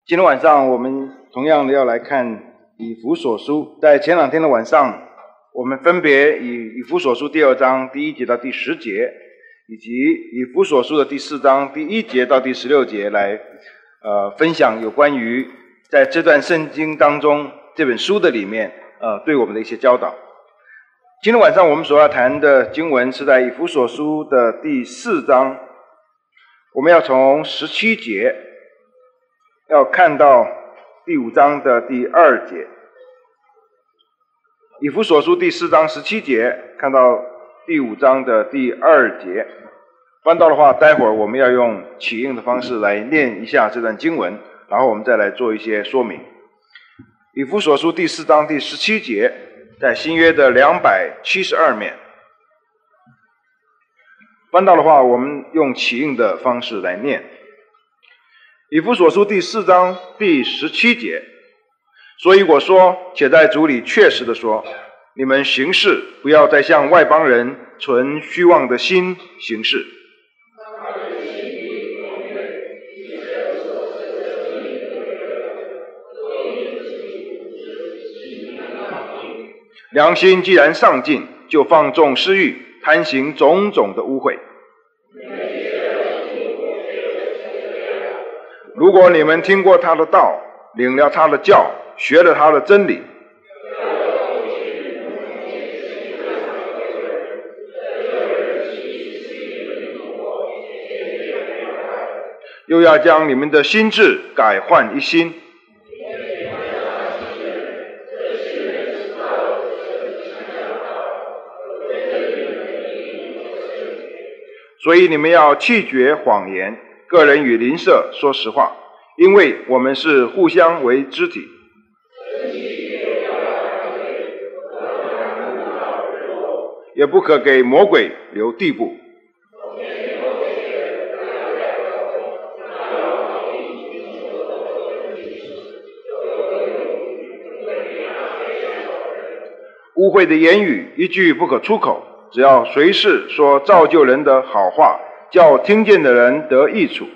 今天晚上我们同样的要来看以弗所书。在前两天的晚上，我们分别以弗所书第2章第1节到第10节，以及以弗所书的第4章第1节到第16节来分享有关于在这段圣经当中这本书的里面对我们的一些教导。今天晚上我们所要谈的经文是在以弗所书的第4章，我们要从17节要看到第5章的第2节。以弗所书第4章17节看到第5章的第2节。翻到的话，待会儿我们要用起应的方式来念一下这段经文，然后我们再来做一些说明。以弗所书第4章第17节，在新约的272面。翻到的话，我们用起应的方式来念。以弗所书第4章第17节，所以我说，且在主里确实的说，你们行事不要再像外邦人存虚妄的心行事，良心既然上进，就放纵私欲，贪行种种的污秽。如果你们听过他的道，领了他的教，学了他的真理，又要将你们的心志改换一新，所以你们要弃绝谎言，个人与邻舍说实话，因为我们是互相为肢体。也不可给魔鬼留地步。污秽的言语一句不可出口，只要随时说造就人的好话，叫听见的人得益处。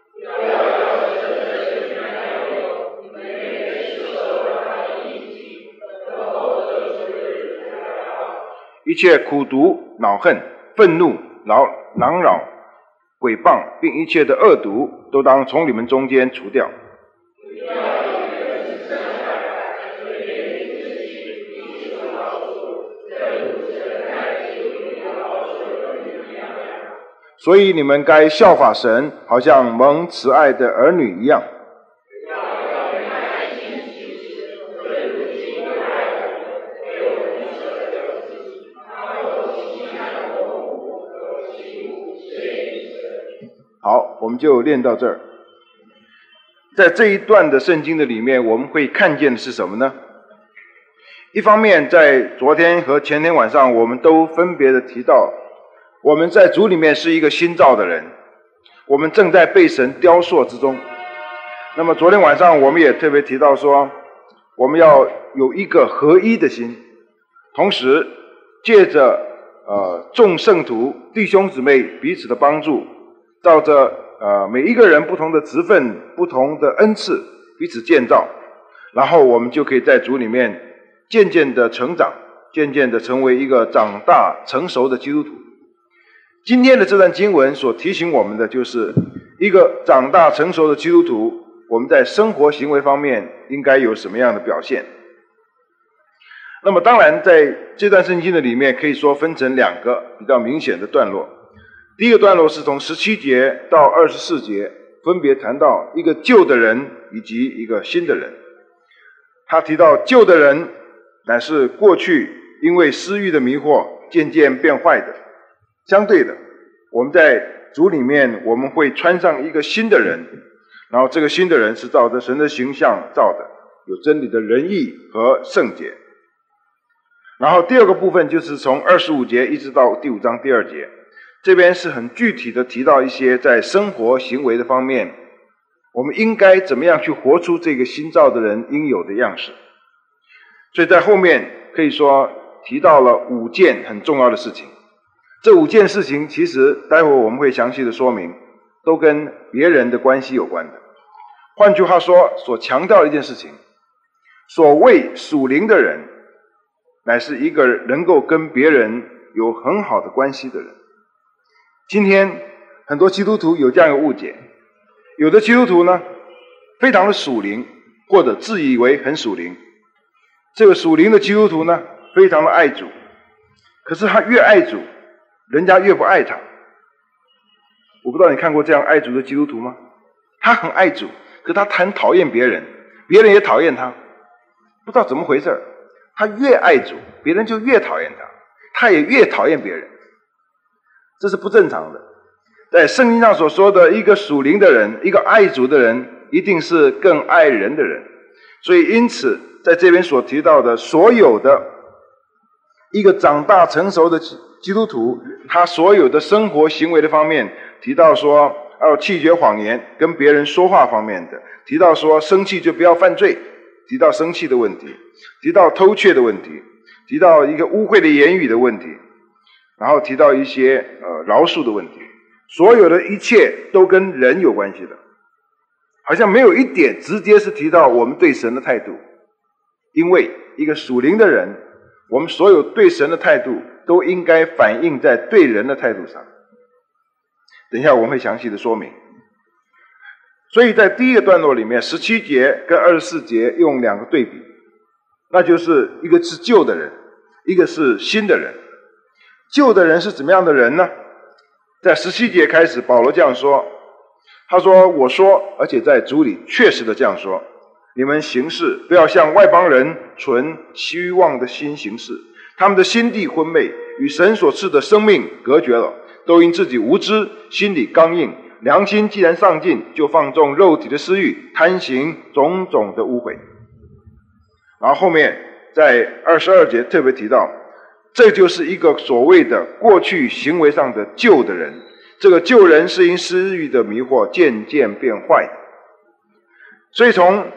一切苦毒、恼恨、愤怒、嚷扰、毁谤，并一切的恶毒，都当从你们中间除掉。所以你们该效法神，好像蒙慈爱的儿女一样。好，我们就练到这儿。在这一段的圣经的里面，我们会看见的是什么呢？一方面，在昨天和前天晚上，我们都分别的提到，我们在主里面是一个新造的人，我们正在被神雕塑之中。那么昨天晚上我们也特别提到说，我们要有一个合一的心，同时借着众圣徒弟兄姊妹彼此的帮助，照着每一个人不同的职分、不同的恩赐彼此建造，然后我们就可以在主里面渐渐的成长，渐渐的成为一个长大成熟的基督徒。今天的这段经文所提醒我们的，就是一个长大成熟的基督徒，我们在生活行为方面应该有什么样的表现。那么当然在这段圣经的里面，可以说分成2个比较明显的段落。第一个段落是从17节到24节，分别谈到一个旧的人以及一个新的人。他提到旧的人乃是过去因为私欲的迷惑渐渐变坏的，相对的，我们在主里面我们会穿上一个新的人，然后这个新的人是照着神的形象造的，有真理的仁义和圣洁。然后第二个部分就是从25节一直到第5章第2节，这边是很具体的提到一些在生活行为的方面，我们应该怎么样去活出这个新造的人应有的样式。所以在后面可以说提到了5件很重要的事情。这5件事情其实待会我们会详细的说明，都跟别人的关系有关的。 换句话说，所强调的一件事情，所谓属灵的人，乃是一个能够跟别人有很好的关系的人。今天很多基督徒有这样一个误解，有的基督徒呢非常的属灵，或者自以为很属灵。这个属灵的基督徒呢非常的爱主，可是他越爱主，人家越不爱他。我不知道你看过这样爱主的基督徒吗？他很爱主，可他很讨厌别人，别人也讨厌他，不知道怎么回事。他越爱主，别人就越讨厌他，他也越讨厌别人，这是不正常的。在圣经上所说的一个属灵的人，一个爱主的人，一定是更爱人的人。所以因此在这边所提到的所有的一个长大成熟的基督徒，他所有的生活行为的方面，提到说要弃绝谎言，跟别人说话方面的，提到说生气就不要犯罪，提到生气的问题，提到偷窃的问题，提到一个污秽的言语的问题，然后提到一些饶恕的问题，所有的一切都跟人有关系的，好像没有一点直接是提到我们对神的态度。因为一个属灵的人，我们所有对神的态度都应该反映在对人的态度上。等一下我们会详细的说明。所以在第一个段落里面，17节跟24节用两个对比，那就是一个是旧的人，一个是新的人。旧的人是怎么样的人呢？在17节开始，保罗这样说，他说：“我说，而且在主里确实的这样说，你们行事不要像外邦人存虚妄的心行事，他们的心地昏昧，与神所赐的生命隔绝了，都因自己无知，心里刚硬，良心既然丧尽，就放纵肉体的私欲，贪行种种的污秽。”然后后面在22节特别提到，这就是一个所谓的过去行为上的旧的人，这个旧人是因私欲的迷惑渐渐变坏的。所以从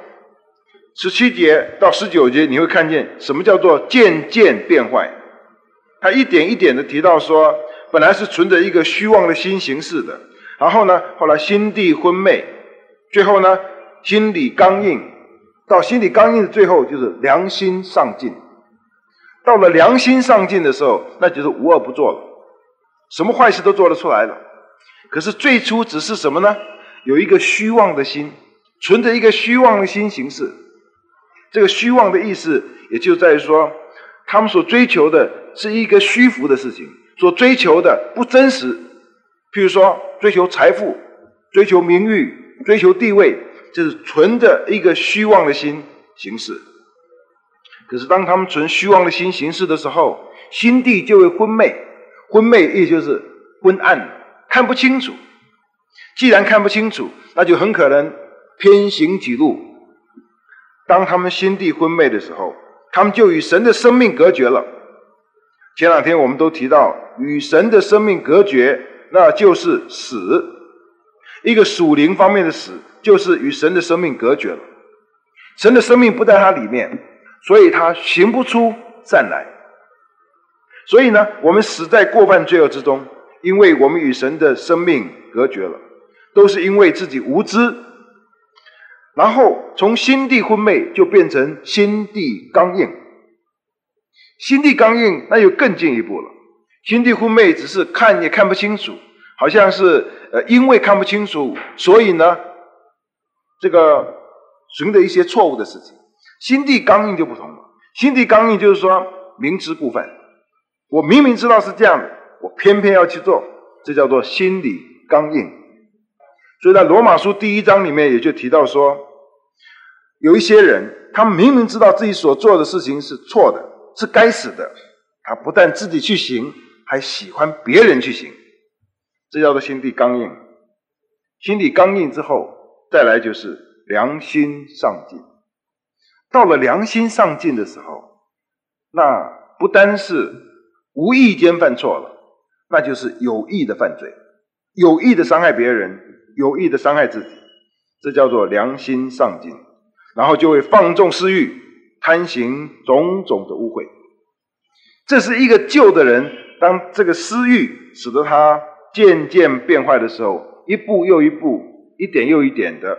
17节到19节，你会看见什么叫做渐渐变坏。他一点一点的提到说，本来是存着一个虚妄的心行事的，然后呢，后来心地昏昧，最后呢，心理刚硬，到心理刚硬的最后就是良心丧尽。到了良心丧尽的时候，那就是无恶不作了，什么坏事都做得出来了。可是最初只是什么呢？有一个虚妄的心，存着一个虚妄的心行事。这个虚妄的意思，也就在于说，他们所追求的是一个虚浮的事情，所追求的不真实。譬如说，追求财富，追求名誉，追求地位，就是存着一个虚妄的心行事。可是当他们存虚妄的心行事的时候，心地就会昏昧，昏昧也就是昏暗，看不清楚。既然看不清楚，那就很可能偏行己路。当他们心地昏昧的时候，他们就与神的生命隔绝了。前两天我们都提到，与神的生命隔绝，那就是死。一个属灵方面的死，就是与神的生命隔绝了。神的生命不在他里面，所以他行不出善来。所以呢，我们死在过犯罪恶之中，因为我们与神的生命隔绝了，都是因为自己无知。然后从心地昏昧就变成心地刚硬，心地刚硬那又更进一步了。心地昏昧只是看也看不清楚，好像是因为看不清楚，所以呢这个寻的一些错误的事情。心地刚硬就不同了，心地刚硬就是说明知故犯，我明明知道是这样的，我偏偏要去做，这叫做心理刚硬。所以在罗马书第1章里面也就提到说，有一些人他们明明知道自己所做的事情是错的，是该死的，他不但自己去行，还喜欢别人去行，这叫做心地刚硬。心地刚硬之后，再来就是良心丧尽。到了良心丧尽的时候，那不单是无意间犯错了，那就是有意的犯罪，有意的伤害别人，有意的伤害自己，这叫做良心丧尽。然后就会放纵私欲，贪行种种的污秽。这是一个旧的人，当这个私欲使得他渐渐变坏的时候，一步又一步，一点又一点的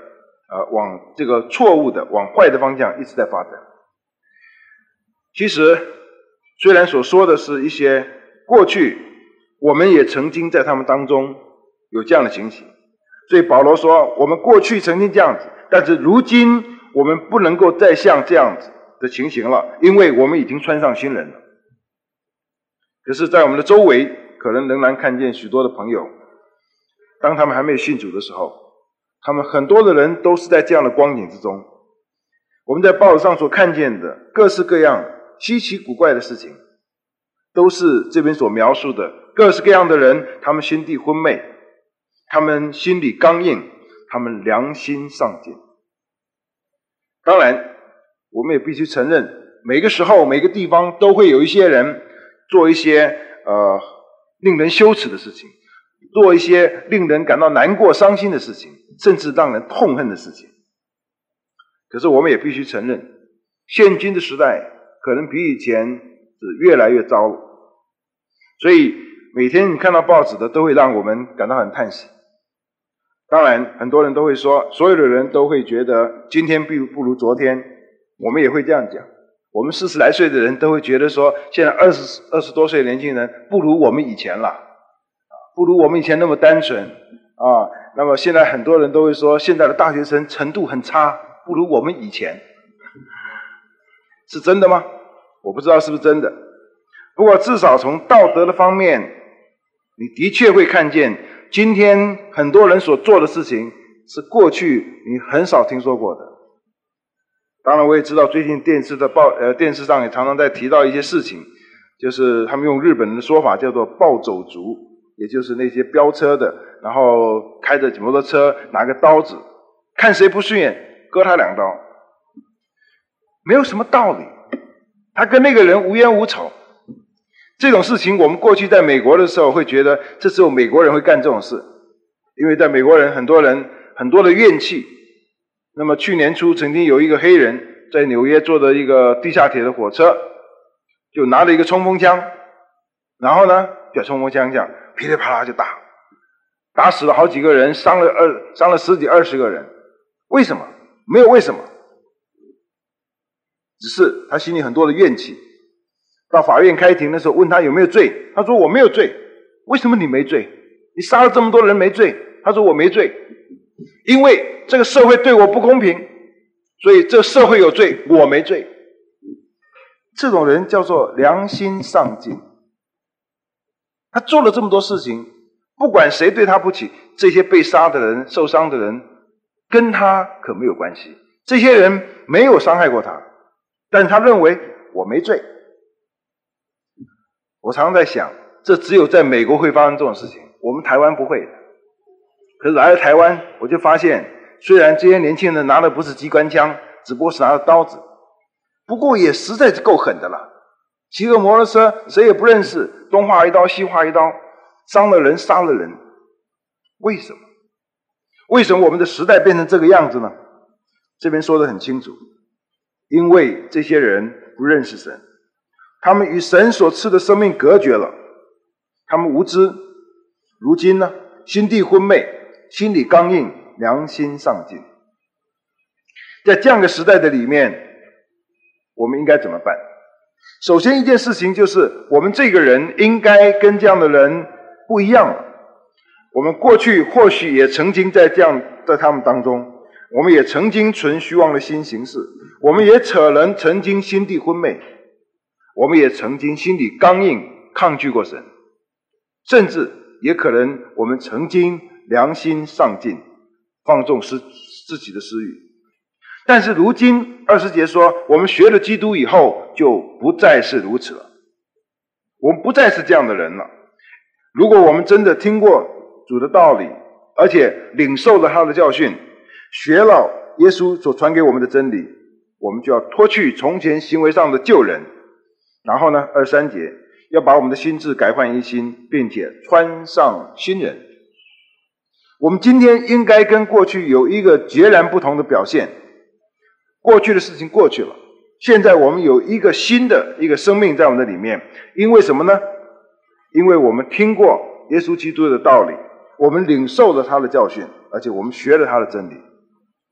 往这个错误的、往坏的方向一直在发展。其实，虽然所说的是一些过去，我们也曾经在他们当中有这样的情形。所以保罗说，我们过去曾经这样子，但是如今我们不能够再像这样子的情形了，因为我们已经穿上新人了。可是，在我们的周围，可能仍然看见许多的朋友，当他们还没有信主的时候，他们很多的人都是在这样的光景之中。我们在报纸上所看见的各式各样稀奇古怪的事情，都是这边所描述的各式各样的人，他们心地昏昧，他们心里刚硬，他们良心丧尽。当然，我们也必须承认，每个时候每个地方都会有一些人做一些令人羞耻的事情，做一些令人感到难过伤心的事情，甚至让人痛恨的事情。可是我们也必须承认，现今的时代可能比以前是越来越糟了。所以每天你看到报纸的都会让我们感到很叹息。当然很多人都会说，所有的人都会觉得今天不如昨天，我们也会这样讲。我们40来岁的人都会觉得说，现在20多岁的年轻人不如我们以前了，不如我们以前那么单纯啊。那么现在很多人都会说，现在的大学生程度很差，不如我们以前。是真的吗？我不知道是不是真的。不过至少从道德的方面，你的确会看见今天很多人所做的事情是过去你很少听说过的。当然我也知道最近电视上也常常在提到一些事情，就是他们用日本人的说法叫做暴走族，也就是那些飙车的，然后开着摩托车拿个刀子，看谁不顺眼割他2刀，没有什么道理，他跟那个人无冤无仇。这种事情我们过去在美国的时候会觉得这只有美国人会干这种事，因为在美国人很多的怨气。那么去年初曾经有一个黑人在纽约坐的一个地下铁的火车，就拿了一个冲锋枪，然后呢就冲锋枪这样噼里啪啦就打死了好几个人，伤了10几20个人。为什么？没有为什么，只是他心里很多的怨气。到法院开庭的时候问他有没有罪，他说我没有罪。为什么你没罪？你杀了这么多人没罪？他说我没罪，因为这个社会对我不公平，所以这个社会有罪，我没罪。这种人叫做良心丧尽。他做了这么多事情，不管谁对他不起，这些被杀的人、受伤的人跟他可没有关系，这些人没有伤害过他，但是他认为我没罪。我常常在想，这只有在美国会发生这种事情，我们台湾不会。可是来了台湾，我就发现，虽然这些年轻人拿的不是机关枪，只不过是拿着刀子，不过也实在是够狠的了。骑个摩托车，谁也不认识，东划一刀西划一刀，伤了人杀了人。为什么？为什么我们的时代变成这个样子呢？这边说得很清楚，因为这些人不认识神，他们与神所赐的生命隔绝了，他们无知，如今呢，心地昏昧，心里刚硬，良心丧尽。在这样的时代的里面，我们应该怎么办？首先一件事情就是，我们这个人应该跟这样的人不一样了。我们过去或许也曾经在他们当中，我们也曾经存虚妄的心行事，我们也可能曾经心地昏昧，我们也曾经心里刚硬，抗拒过神，甚至也可能我们曾经良心丧尽，放纵自己的私欲。但是如今20节说，我们学了基督以后就不再是如此了，我们不再是这样的人了。如果我们真的听过主的道理，而且领受了他的教训，学了耶稣所传给我们的真理，我们就要脱去从前行为上的旧人，然后呢23节要把我们的心志改换一新，并且穿上新人。我们今天应该跟过去有一个截然不同的表现。过去的事情过去了，现在我们有一个新的一个生命在我们的里面。因为什么呢？因为我们听过耶稣基督的道理，我们领受了他的教训，而且我们学了他的真理。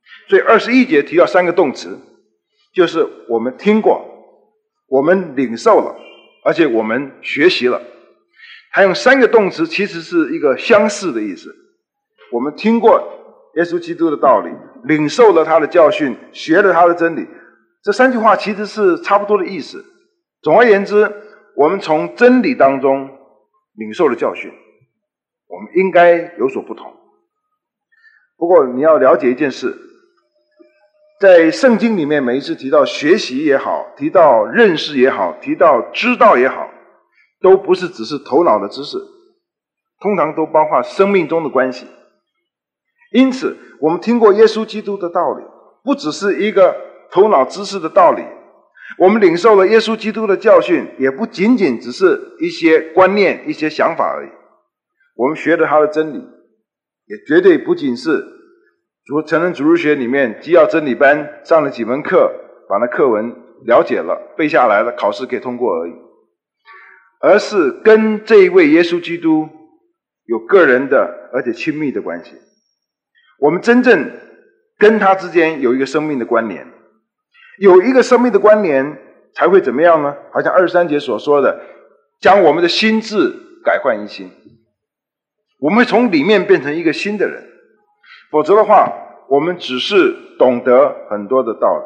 所以21节提到3个动词，就是我们听过，我们领受了，而且我们学习了。他用3个动词其实是一个相似的意思。我们听过耶稣基督的道理，领受了他的教训，学了他的真理，这3句话其实是差不多的意思。总而言之，我们从真理当中领受了教训，我们应该有所不同。不过你要了解一件事，在圣经里面每一次提到学习也好，提到认识也好，提到知道也好，都不是只是头脑的知识，通常都包括生命中的关系。因此我们听过耶稣基督的道理，不只是一个头脑知识的道理，我们领受了耶稣基督的教训，也不仅仅只是一些观念、一些想法而已。我们学了他的真理，也绝对不仅是成人主日学里面基要真理班上了几门课，把那课文了解了、背下来了，考试可以通过而已，而是跟这一位耶稣基督有个人的而且亲密的关系。我们真正跟他之间有一个生命的关联，有一个生命的关联才会怎么样呢？好像23节所说的，将我们的心志改换一新，我们会从里面变成一个新的人。否则的话，我们只是懂得很多的道理。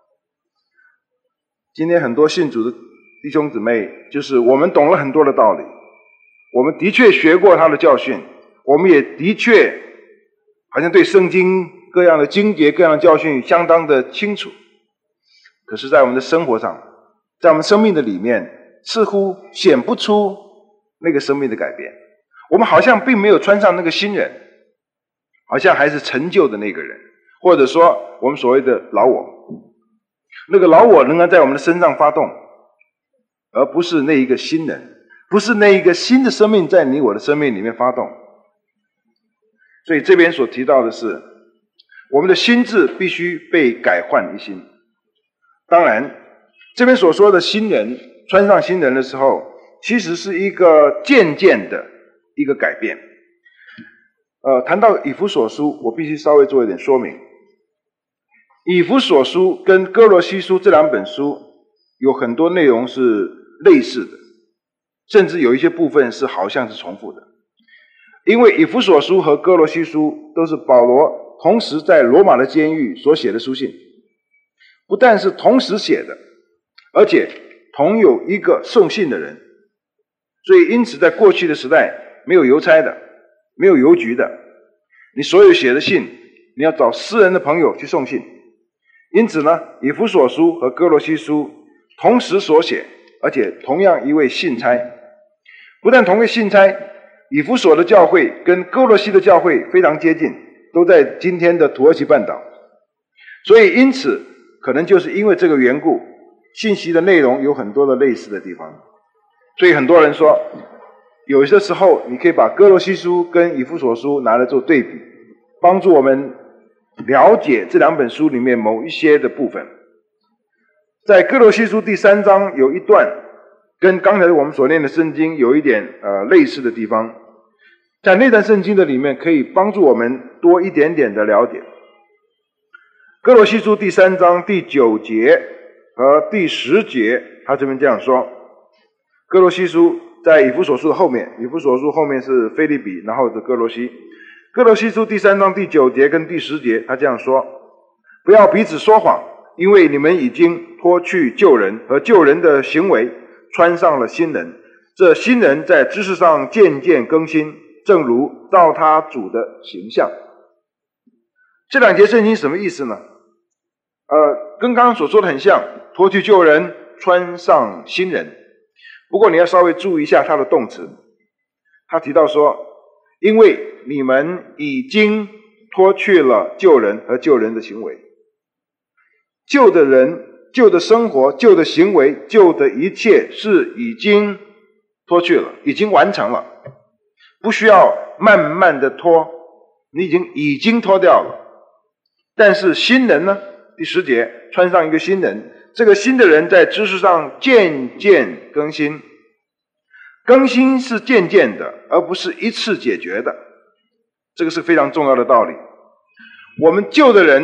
今天很多信主的弟兄姊妹，就是我们懂了很多的道理，我们的确学过他的教训，我们也的确好像对圣经各样的经节、各样的教训相当的清楚。可是在我们的生活上，在我们生命的里面，似乎显不出那个生命的改变。我们好像并没有穿上那个新人，好像还是陈旧的那个人，或者说我们所谓的老我。那个老我仍然在我们的身上发动，而不是那一个新人，不是那一个新的生命在你我的生命里面发动。所以这边所提到的是，我们的心智必须被改换一新。当然，这边所说的新人，穿上新人的时候，其实是一个渐渐的一个改变。谈到以弗所书，我必须稍微做一点说明。以弗所书跟哥罗西书这2本书有很多内容是类似的，甚至有一些部分是好像是重复的。因为以弗所书和哥罗西书都是保罗同时在罗马的监狱所写的书信，不但是同时写的，而且同有一个送信的人。所以因此在过去的时代，没有邮差的，没有邮局的，你所有写的信，你要找私人的朋友去送信。因此呢，以弗所书和哥罗西书同时所写，而且同样一位信差。不但同为信差，以弗所的教会跟哥罗西的教会非常接近，都在今天的土耳其半岛。所以因此可能就是因为这个缘故，信息的内容有很多的类似的地方。所以很多人说，有些时候你可以把哥罗西书跟以弗所书拿来做对比，帮助我们了解这2本书里面某一些的部分。在哥罗西书第3章有一段跟刚才我们所念的圣经有一点类似的地方，在那段圣经的里面可以帮助我们多一点点的了解。哥罗西书第3章第9节和第10节，他这边这样说。哥罗西书在以弗所书的后面，以弗所书后面是腓立比，然后是哥罗西。哥罗西书第3章第9节跟第10节，他这样说：不要彼此说谎，因为你们已经脱去旧人和旧人的行为，穿上了新人。这新人在知识上渐渐更新，正如照他主的形象。这2节圣经什么意思呢？跟刚刚所说的很像，脱去旧人，穿上新人。不过你要稍微注意一下他的动词，他提到说，因为你们已经脱去了旧人和旧人的行为。旧的人、旧的生活、旧的行为、旧的一切是已经脱去了，已经完成了，不需要慢慢的脱，你已经脱掉了。但是新人呢，第10节，穿上一个新人，这个新的人在知识上渐渐更新。更新是渐渐的，而不是一次解决的，这个是非常重要的道理。我们旧的人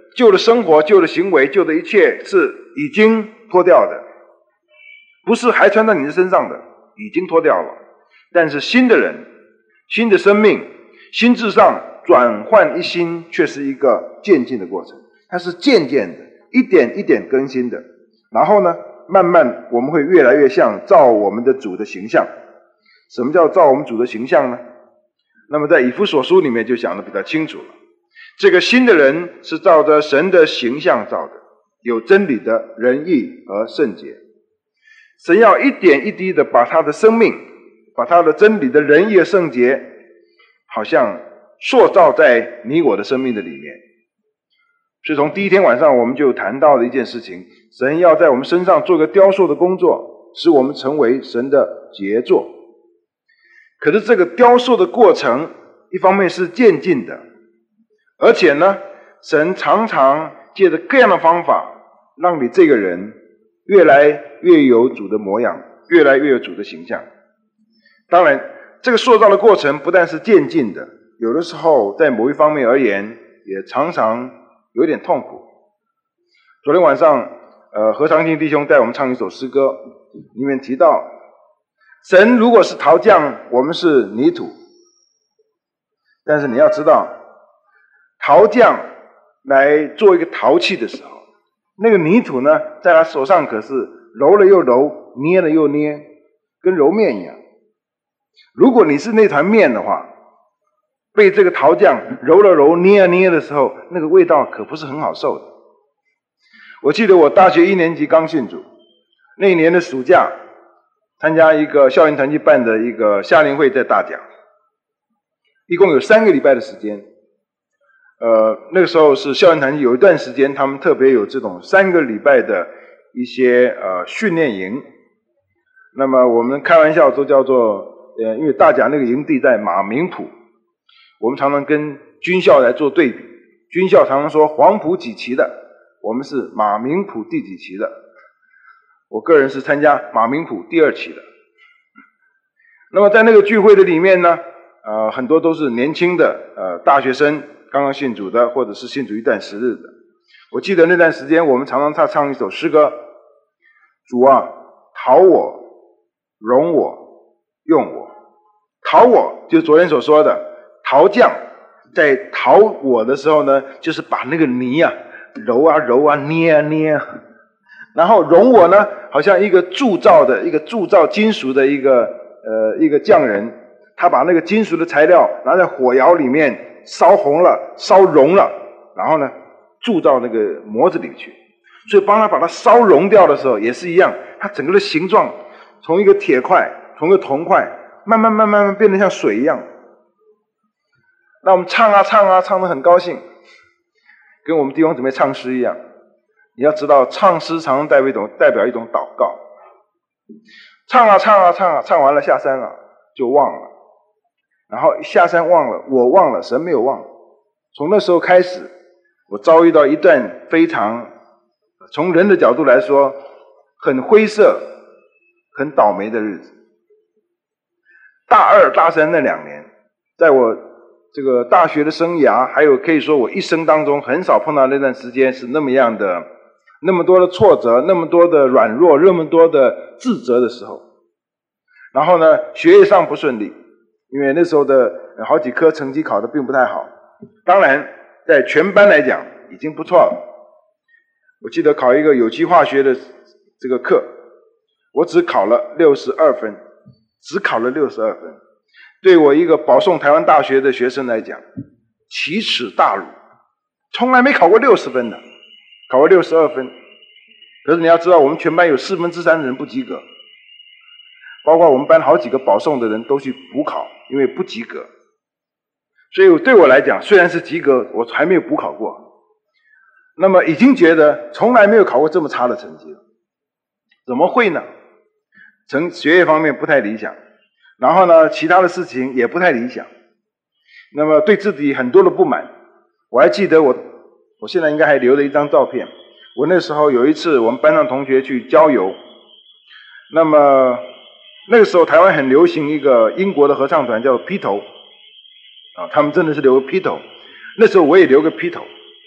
旧的生活、旧的行为、旧的一切是已经脱掉的，不是还穿在你的身上的，已经脱掉了。但是新的人、新的生命、心智上转换一新，却是一个渐进的过程，它是渐渐的，一点一点更新的。然后呢，慢慢我们会越来越像照我们的主的形象。什么叫照我们主的形象呢？那么在以弗所书里面就讲得比较清楚了。这个新的人是照着神的形象造的，有真理的仁义和圣洁。神要一点一滴的把他的生命，把他的真理的仁义和圣洁，好像塑造在你我的生命的里面。所以从第一天晚上我们就谈到了一件事情，神要在我们身上做个雕塑的工作，使我们成为神的杰作。可是这个雕塑的过程，一方面是渐进的，而且呢，神常常借着各样的方法，让你这个人越来越有主的模样，越来越有主的形象。当然，这个塑造的过程不但是渐进的，有的时候在某一方面而言，也常常有点痛苦。昨天晚上，何长庆弟兄带我们唱一首诗歌，里面提到，神如果是陶匠，我们是泥土。但是你要知道，陶匠来做一个陶器的时候，那个泥土呢，在他手上可是揉了又揉，捏了又捏，跟揉面一样。如果你是那团面的话，被这个陶匠揉了揉，捏了捏的时候，那个味道可不是很好受的。我记得我大学1年级刚信主，那一年的暑假，参加一个校园团契办的一个夏令会，在大甲，一共有3个礼拜的时间。那个时候是校园团契有一段时间，他们特别有这种3个礼拜的一些训练营。那么我们开玩笑都叫做因为大甲那个营地在马明埔，我们常常跟军校来做对比。军校常常说黄埔几期的，我们是马明埔第几期的。我个人是参加马明埔第2期的。那么在那个聚会的里面呢，很多都是年轻的大学生，刚刚信主的，或者是信主一段时日的。我记得那段时间我们常常唱一首诗歌，主啊，陶我，容我，用我。陶我就是昨天所说的陶匠在陶我的时候呢，就是把那个泥啊揉啊揉啊，捏啊捏啊。然后容我呢，好像一个铸造金属的一个匠人，他把那个金属的材料拿在火窑里面烧红了，烧融了，然后呢铸到那个模子里去。所以帮他把它烧融掉的时候也是一样，它整个的形状从一个铁块，从一个铜块，慢慢变得像水一样。那我们唱啊唱啊，唱得很高兴，跟我们弟兄姊妹唱诗一样。你要知道，唱诗常常代表一种祷告。唱啊唱啊唱啊，唱完了下山了就忘了，然后下山忘了，我忘了，神没有忘。从那时候开始，我遭遇到一段非常从人的角度来说很灰色、很倒霉的日子。大2、大3那2年，在我这个大学的生涯，还有可以说我一生当中很少碰到那段时间是那么样的，那么多的挫折，那么多的软弱，那么多的自责的时候。然后呢，学业上不顺利，因为那时候的好几科成绩考得并不太好。当然在全班来讲已经不错了。我记得考一个有机化学的这个课，我只考了62分，只考了62分。对我一个保送台湾大学的学生来讲，奇耻大辱，从来没考过60分的，考过62分。可是你要知道，我们全班有3/4的人不及格，包括我们班好几个保送的人都去补考，因为不及格。所以对我来讲，虽然是及格，我还没有补考过，那么已经觉得从来没有考过这么差的成绩了。怎么会呢？学业方面不太理想，然后呢，其他的事情也不太理想，那么对自己很多的不满。我还记得我现在应该还留了一张照片。我那时候有一次我们班上同学去郊游，那么那个时候台湾很流行一个英国的合唱团叫披头，他们真的是留个披头。那时候我也留个披头，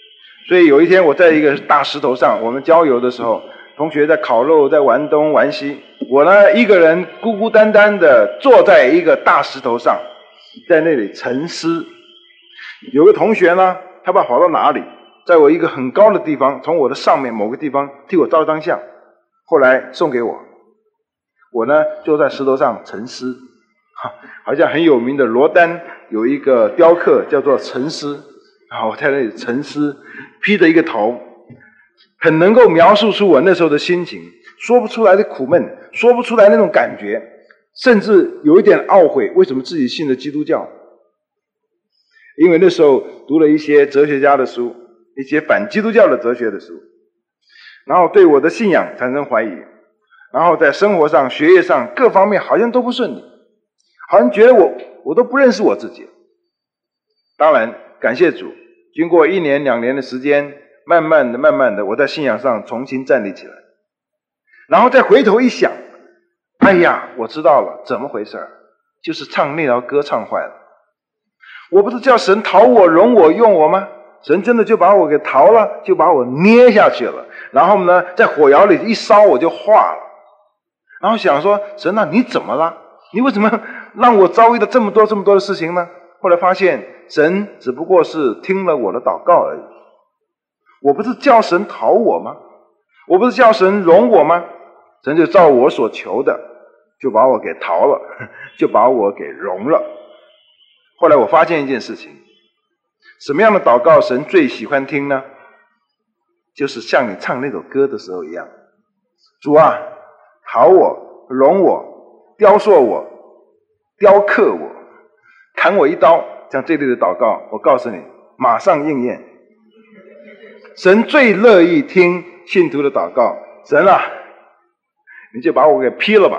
所以有一天我在一个大石头上，我们郊游的时候，同学在烤肉，在玩东玩西，我呢一个人孤孤单单的坐在一个大石头上，在那里沉思。有个同学呢，他不知道跑到哪里，在我一个很高的地方，从我的上面某个地方替我照张相，后来送给我。我呢就在石头上沉思，好像很有名的罗丹有一个雕刻叫做沉思，我在那里沉思，披着一个头，很能够描述出我那时候的心情，说不出来的苦闷，说不出来那种感觉，甚至有一点懊悔，为什么自己信了基督教？因为那时候读了一些哲学家的书，一些反基督教的哲学的书，然后对我的信仰产生怀疑，然后在生活上、学业上各方面好像都不顺利，好像觉得我都不认识我自己。当然感谢主，经过1年2年的时间，慢慢的我在信仰上重新站立起来，然后再回头一想，哎呀，我知道了，怎么回事？就是唱那条歌唱坏了。我不是叫神讨我、容我、用我吗？神真的就把我给逃了，就把我捏下去了，然后呢在火窑里一烧我就化了。然后想说，神啊，你怎么了？你为什么让我遭遇到这么多的事情呢？后来发现神只不过是听了我的祷告而已。我不是叫神讨我吗？我不是叫神容我吗？神就照我所求的，就把我给逃了，就把我给容了。后来我发现一件事情，什么样的祷告神最喜欢听呢？就是像你唱那首歌的时候一样，主啊，讨我、容我、雕塑我、雕刻我、砍我一刀，像这类的祷告，我告诉你，马上应验。神最乐意听信徒的祷告，神啊，你就把我给劈了吧。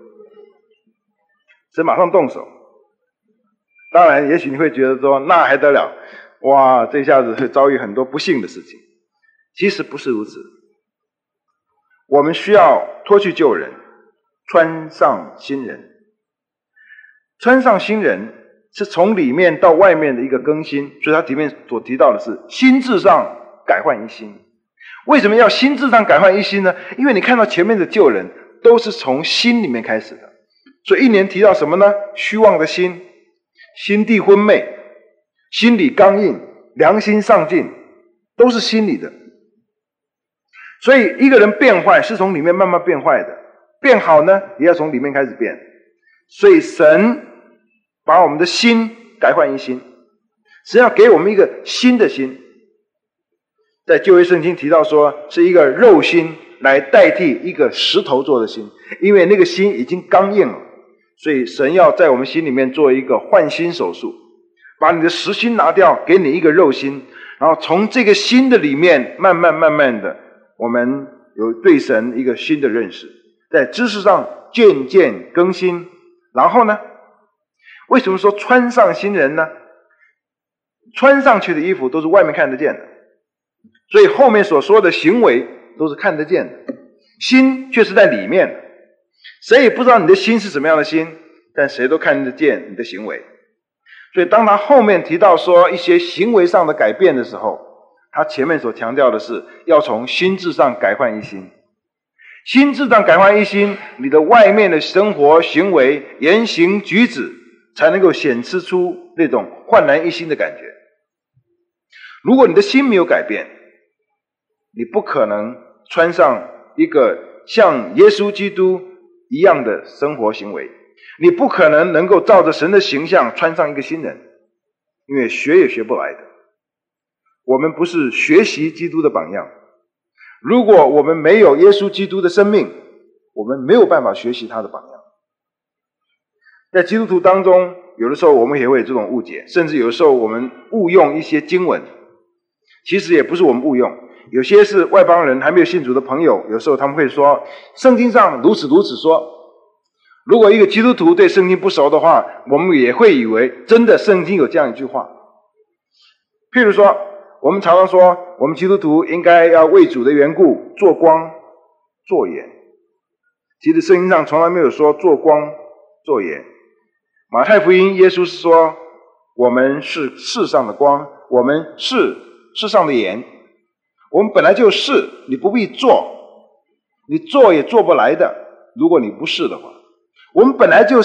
神马上动手。当然也许你会觉得说，那还得了，哇，这下子会遭遇很多不幸的事情。其实不是如此，我们需要脱去旧人，穿上新人。穿上新人是从里面到外面的一个更新，所以它里面所提到的是心智上改换一新。为什么要心智上改换一新呢？因为你看到前面的旧人都是从心里面开始的，所以1年提到什么呢？虚妄的心，心地昏昧，心理刚硬，良心丧尽，都是心理的。所以一个人变坏是从里面慢慢变坏的，变好呢也要从里面开始变。所以神把我们的心改换一新，神要给我们一个新的心。在旧约圣经提到说，是一个肉心来代替一个石头做的心，因为那个心已经刚硬了，所以神要在我们心里面做一个换心手术，把你的实心拿掉，给你一个肉心，然后从这个心的里面慢慢的，我们有对神一个新的认识，在知识上渐渐更新。然后呢，为什么说穿上新人呢？穿上去的衣服都是外面看得见的，所以后面所说的行为都是看得见的，心却是在里面的。谁也不知道你的心是什么样的心，但谁都看得见你的行为。所以当他后面提到说一些行为上的改变的时候，他前面所强调的是要从心智上改换一新。心智上改换一新，你的外面的生活行为言行举止才能够显示出那种焕然一新的感觉。如果你的心没有改变，你不可能穿上一个像耶稣基督一样的生活行为，你不可能够照着神的形象穿上一个新人，因为学也学不来的。我们不是学习基督的榜样，如果我们没有耶稣基督的生命，我们没有办法学习他的榜样。在基督徒当中，有的时候我们也会有这种误解，甚至有的时候我们误用一些经文，其实也不是我们误用，有些是外邦人还没有信主的朋友，有时候他们会说圣经上如此说。如果一个基督徒对圣经不熟的话，我们也会以为真的圣经有这样一句话。譬如说，我们常常说我们基督徒应该要为主的缘故做光做盐，其实圣经上从来没有说做光做盐。马太福音耶稣是说我们是世上的光，我们是世上的盐， 我们本来就是，你不必做，你做也做不来的，如果你不是的话。我们本来就是，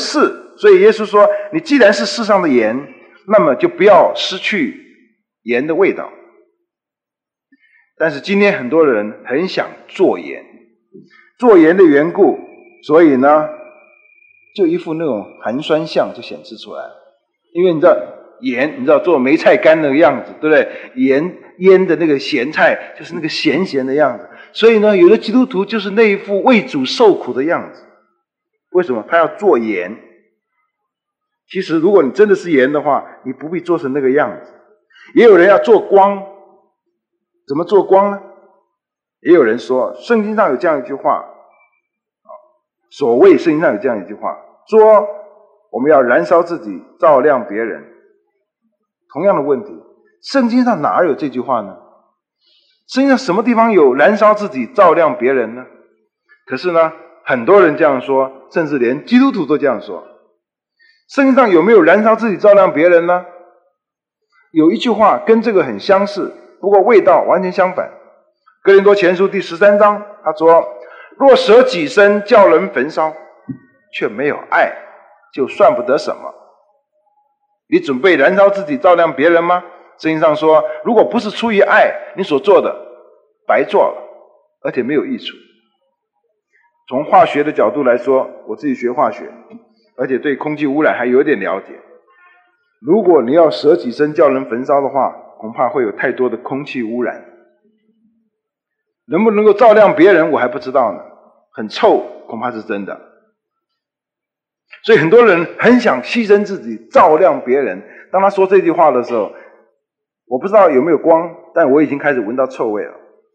所以耶稣说，你既然是世上的盐，那么就不要失去盐的味道。但是今天很多人很想做盐，做盐的缘故，所以呢就一副那种寒酸相就显示出来。因为你知道盐，你知道做梅菜干那个样子，对不对？盐腌的那个咸菜就是那个咸咸的样子，所以呢有的基督徒就是那一副为主受苦的样子。为什么他要做盐？其实如果你真的是盐的话，你不必做成那个样子。也有人要做光，怎么做光呢？也有人说圣经上有这样一句话，所谓圣经上有这样一句话，说我们要燃烧自己，照亮别人。同样的问题，圣经上哪有这句话呢？圣经上什么地方有燃烧自己，照亮别人呢？可是呢很多人这样说，甚至连基督徒都这样说。圣经上有没有燃烧自己照亮别人呢？有一句话跟这个很相似，不过味道完全相反。哥林多前书第13章他说，若舍己身叫人焚烧，却没有爱，就算不得什么。你准备燃烧自己照亮别人吗？圣经上说，如果不是出于爱，你所做的白做了，而且没有益处。从化学的角度来说，我自己学化学，而且对空气污染还有点了解。如果你要舍己身叫人焚烧的话，恐怕会有太多的空气污染。能不能够照亮别人我还不知道呢，很臭恐怕是真的。所以很多人很想牺牲自己照亮别人，当他说这句话的时候，我不知道有没有光，但我已经开始闻到臭味了。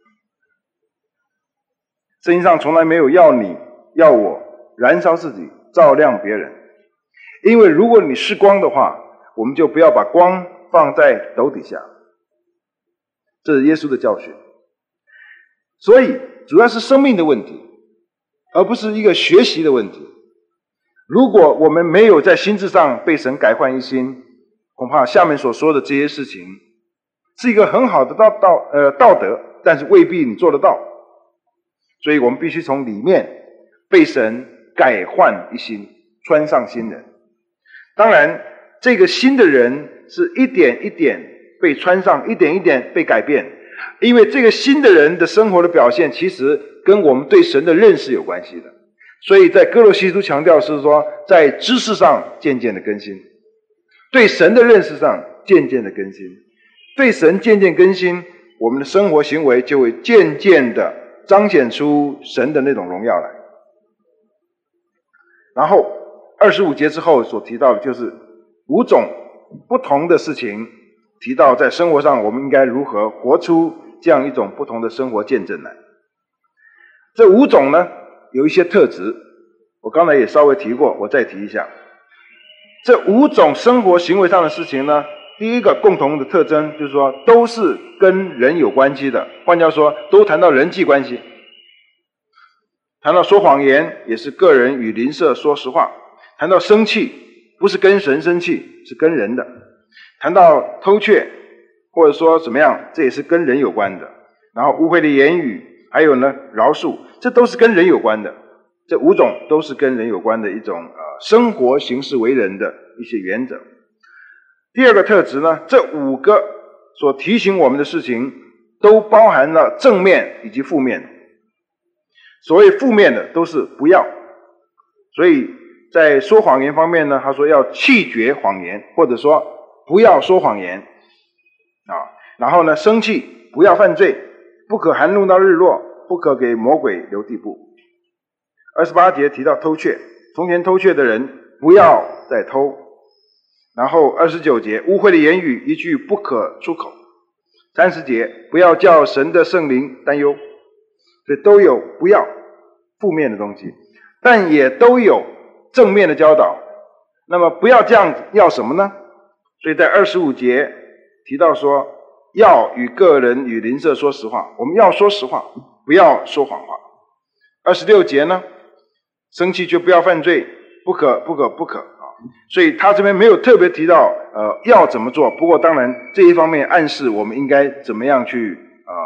圣经上从来没有要你要我燃烧自己照亮别人，因为如果你是光的话，我们就不要把光放在斗底下，这是耶稣的教训。所以主要是生命的问题，而不是一个学习的问题。如果我们没有在心智上被神改换一新，恐怕下面所说的这些事情是一个很好的道德，但是未必你做得到。所以我们必须从里面被神改换一新，穿上新人。当然这个新的人是一点一点被穿上，一点一点被改变，因为这个新的人的生活的表现其实跟我们对神的认识有关系的。所以在哥罗西书强调是说，在知识上渐渐的更新，对神的认识上渐渐的更新，对神渐渐更新，我们的生活行为就会渐渐的彰显出神的那种荣耀来。然后25节之后所提到的就是5种不同的事情，提到在生活上我们应该如何活出这样一种不同的生活见证来。这5种呢有一些特质，我刚才也稍微提过，我再提一下。这5种生活行为上的事情呢，第一个共同的特征就是说都是跟人有关系的，换句话说都谈到人际关系。谈到说谎言也是个人与邻舍说实话，谈到生气不是跟神生气，是跟人的，谈到偷窃或者说怎么样，这也是跟人有关的。然后污秽的言语，还有呢饶恕，这都是跟人有关的。这5种都是跟人有关的一种生活行事为人的一些原则。第二个特质呢，这5个所提醒我们的事情都包含了正面以及负面。所谓负面的都是不要，所以在说谎言方面呢，他说要弃绝谎言，或者说不要说谎言然后呢生气不要犯罪，不可含怒到日落，不可给魔鬼留地步。28节提到偷窃，从前偷窃的人不要再偷。然后29节污秽的言语一句不可出口。30节不要叫神的圣灵担忧。所以都有不要负面的东西，但也都有正面的教导。那么不要这样子，要什么呢？所以在25节提到说，要与个人与邻舍说实话，我们要说实话，不要说谎话。26节呢，生气就不要犯罪，不可所以他这边没有特别提到要怎么做，不过当然这一方面暗示我们应该怎么样去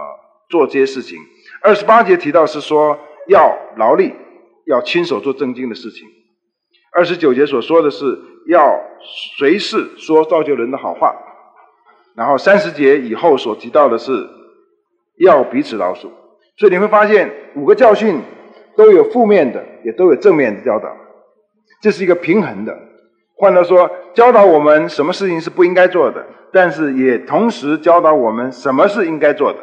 做这些事情。28节提到是说要劳力，要亲手做正经的事情。29节所说的是要随时说造就人的好话。然后30节以后所提到的是要彼此饶恕。所以你会发现5个教训都有负面的，也都有正面的教导，这是一个平衡的。换句话说，教导我们什么事情是不应该做的，但是也同时教导我们什么是应该做的。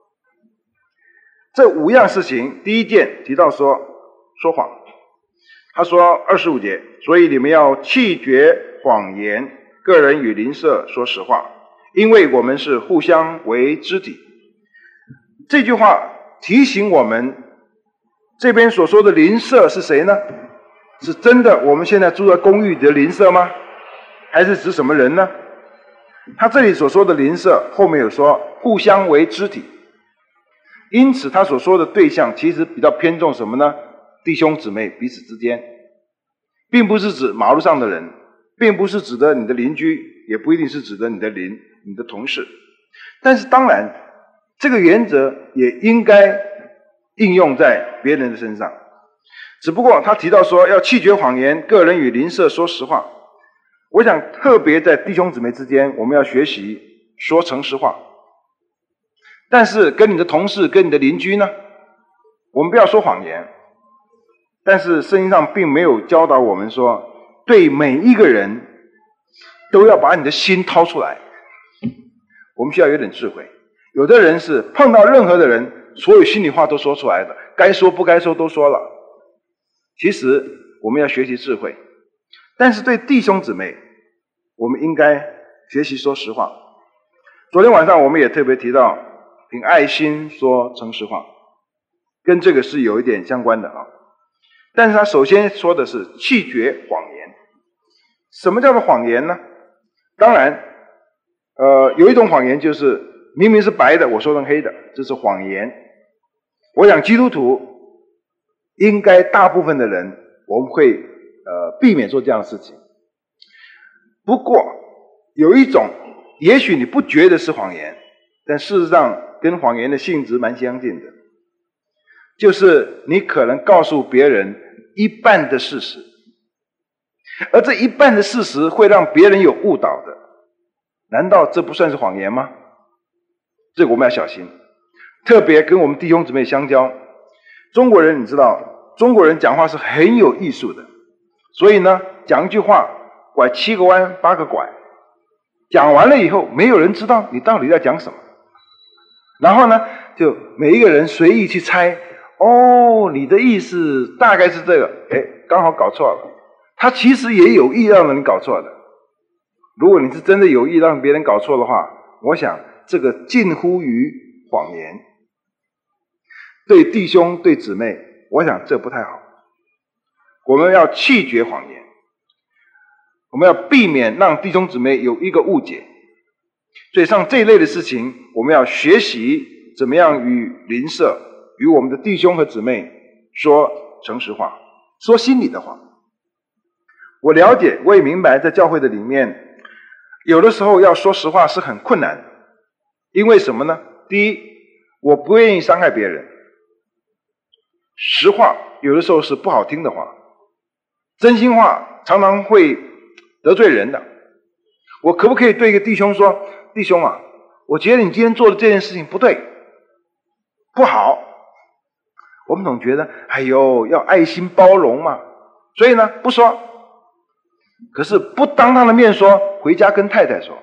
这5样事情，第一件提到说谎。他说25节，所以你们要弃绝谎言，个人与邻舍说实话，因为我们是互相为肢体。这句话提醒我们，这边所说的邻舍是谁呢？是真的我们现在住在公寓的邻舍吗？还是指什么人呢？他这里所说的邻舍后面有说互相为肢体，因此他所说的对象其实比较偏重什么呢？弟兄姊妹彼此之间，并不是指马路上的人，并不是指的你的邻居，也不一定是指的你的同事。但是当然这个原则也应该应用在别人的身上，只不过他提到说要弃绝谎言，个人与邻舍说实话。我想特别在弟兄姊妹之间，我们要学习说诚实话。但是跟你的同事跟你的邻居呢，我们不要说谎言。但是圣经上并没有教导我们说对每一个人都要把你的心掏出来，我们需要有点智慧。有的人是碰到任何的人，所有心里话都说出来的，该说不该说都说了。其实我们要学习智慧，但是对弟兄姊妹，我们应该学习说实话。昨天晚上我们也特别提到凭爱心说诚实话，跟这个是有一点相关的啊。但是他首先说的是弃绝谎言。什么叫做谎言呢？当然有一种谎言就是明明是白的我说成黑的，这是谎言。我想基督徒应该大部分的人我们会避免做这样的事情。不过有一种也许你不觉得是谎言，但事实上跟谎言的性质蛮相近的，就是你可能告诉别人一半的事实，而这一半的事实会让别人有误导的，难道这不算是谎言吗？这个我们要小心，特别跟我们弟兄姊妹相交。中国人你知道，中国人讲话是很有艺术的，所以呢讲一句话拐7个弯8个拐，讲完了以后没有人知道你到底在讲什么，然后呢就每一个人随意去猜，哦，你的意思大概是这个，刚好搞错了。他其实也有意让你搞错的。如果你是真的有意让别人搞错的话，我想这个近乎于谎言。对弟兄对姊妹，我想这不太好。我们要弃绝谎言，我们要避免让弟兄姊妹有一个误解。所以像这一类的事情，我们要学习怎么样与邻舍与我们的弟兄和姊妹说诚实话，说心里的话。我了解，我也明白，在教会的里面，有的时候要说实话是很困难的。因为什么呢？第一，我不愿意伤害别人。实话有的时候是不好听的话，真心话常常会得罪人的。我可不可以对一个弟兄说，弟兄啊，我觉得你今天做的这件事情不对，不好。我们总觉得要爱心包容嘛，所以呢不说。可是不当他的面说，回家跟太太说，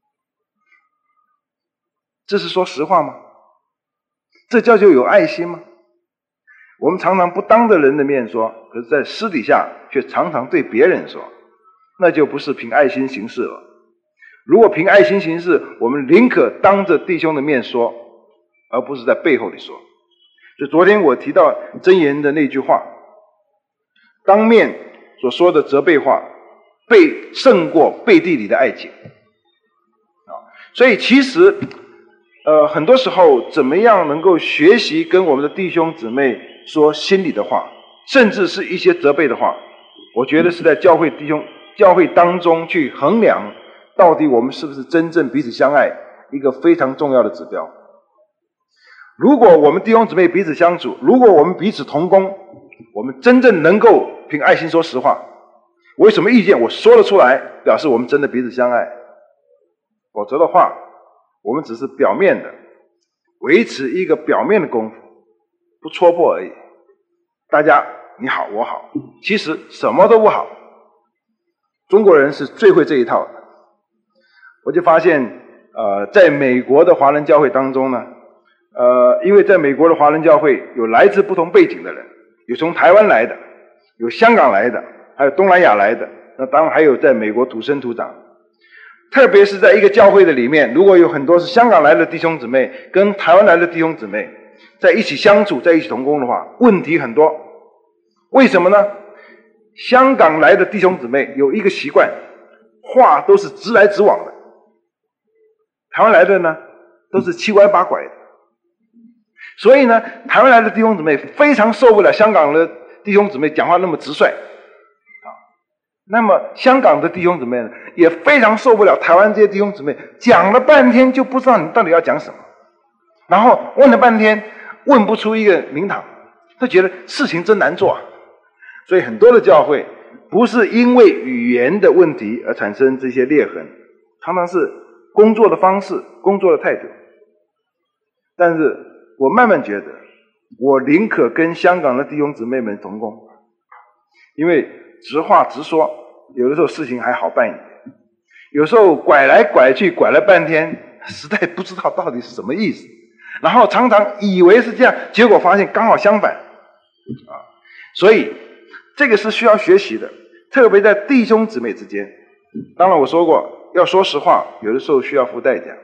这是说实话吗？这叫做有爱心吗？我们常常不当着人的面说，可是在私底下却常常对别人说，那就不是凭爱心行事了。如果凭爱心行事，我们宁可当着弟兄的面说，而不是在背后里说。就昨天我提到箴言的那句话，当面所说的责备话胜过背地里的爱情。所以其实很多时候怎么样能够学习跟我们的弟兄姊妹说心里的话，甚至是一些责备的话，我觉得是在教会当中去衡量到底我们是不是真正彼此相爱一个非常重要的指标。 如果我们弟兄姊妹彼此相处，如果我们彼此同工，我们真正能够凭爱心说实话，我有什么意见我说了出来，表示我们真的彼此相爱。否则的话，我们只是表面的维持一个表面的功夫，不戳破而已。大家你好我好，其实什么都不好。中国人是最会这一套的。我就发现在美国的华人教会当中呢，因为在美国的华人教会有来自不同背景的人，有从台湾来的，有香港来的，还有东南亚来的，那当然还有在美国土生土长。特别是在一个教会的里面，如果有很多是香港来的弟兄姊妹跟台湾来的弟兄姊妹在一起相处，在一起同工的话，问题很多。为什么呢？香港来的弟兄姊妹有一个习惯，话都是直来直往的，台湾来的呢都是七歪八拐的。所以呢，台湾来的弟兄姊妹非常受不了香港的弟兄姊妹讲话那么直率那么香港的弟兄姊妹呢，也非常受不了台湾这些弟兄姊妹讲了半天就不知道你到底要讲什么，然后问了半天问不出一个名堂，他觉得事情真难做所以很多的教会不是因为语言的问题而产生这些裂痕，常常是工作的方式、工作的态度。但是我慢慢觉得，我宁可跟香港的弟兄姊妹们同工，因为直话直说，有的时候事情还好办一点。有时候拐来拐去，拐了半天，实在不知道到底是什么意思。然后常常以为是这样，结果发现刚好相反所以这个是需要学习的，特别在弟兄姊妹之间。当然我说过，要说实话，有的时候需要付代价。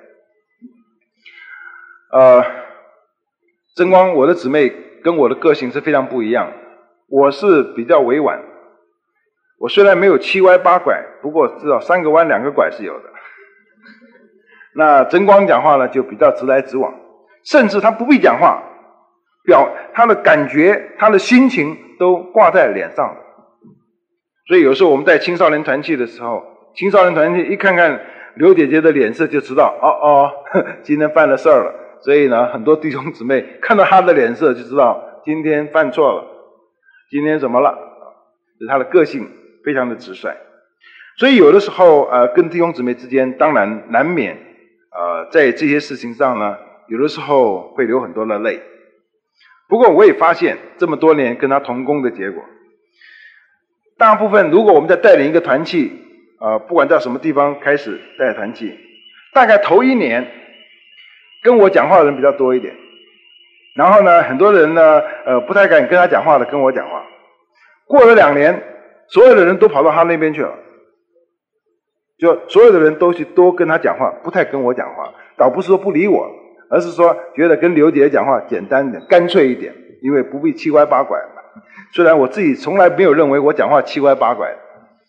真光，我的姊妹跟我的个性是非常不一样的。我是比较委婉，我虽然没有七歪八拐，不过至少3个弯2个拐是有的。那真光讲话呢，就比较直来直往，甚至他不必讲话，他的感觉、他的心情都挂在脸上的。所以有时候我们在青少年团契的时候，青少年团契一看看刘姐姐的脸色就知道，今天犯了事儿了。所以呢，很多弟兄姊妹看到她的脸色就知道今天犯错了，今天怎么了？她的个性非常的直率。所以有的时候跟弟兄姊妹之间当然难免在这些事情上呢，有的时候会流很多的泪。不过我也发现这么多年跟他同工的结果，大部分如果我们在带领一个团契不管在什么地方开始带团契，大概头1年跟我讲话的人比较多一点，然后呢很多人呢不太敢跟他讲话的跟我讲话，过了2年所有的人都跑到他那边去了，就所有的人都去多跟他讲话，不太跟我讲话，倒不是说不理我，而是说觉得跟刘姐讲话简单一点，干脆一点，因为不必七歪八拐。虽然我自己从来没有认为我讲话七歪八拐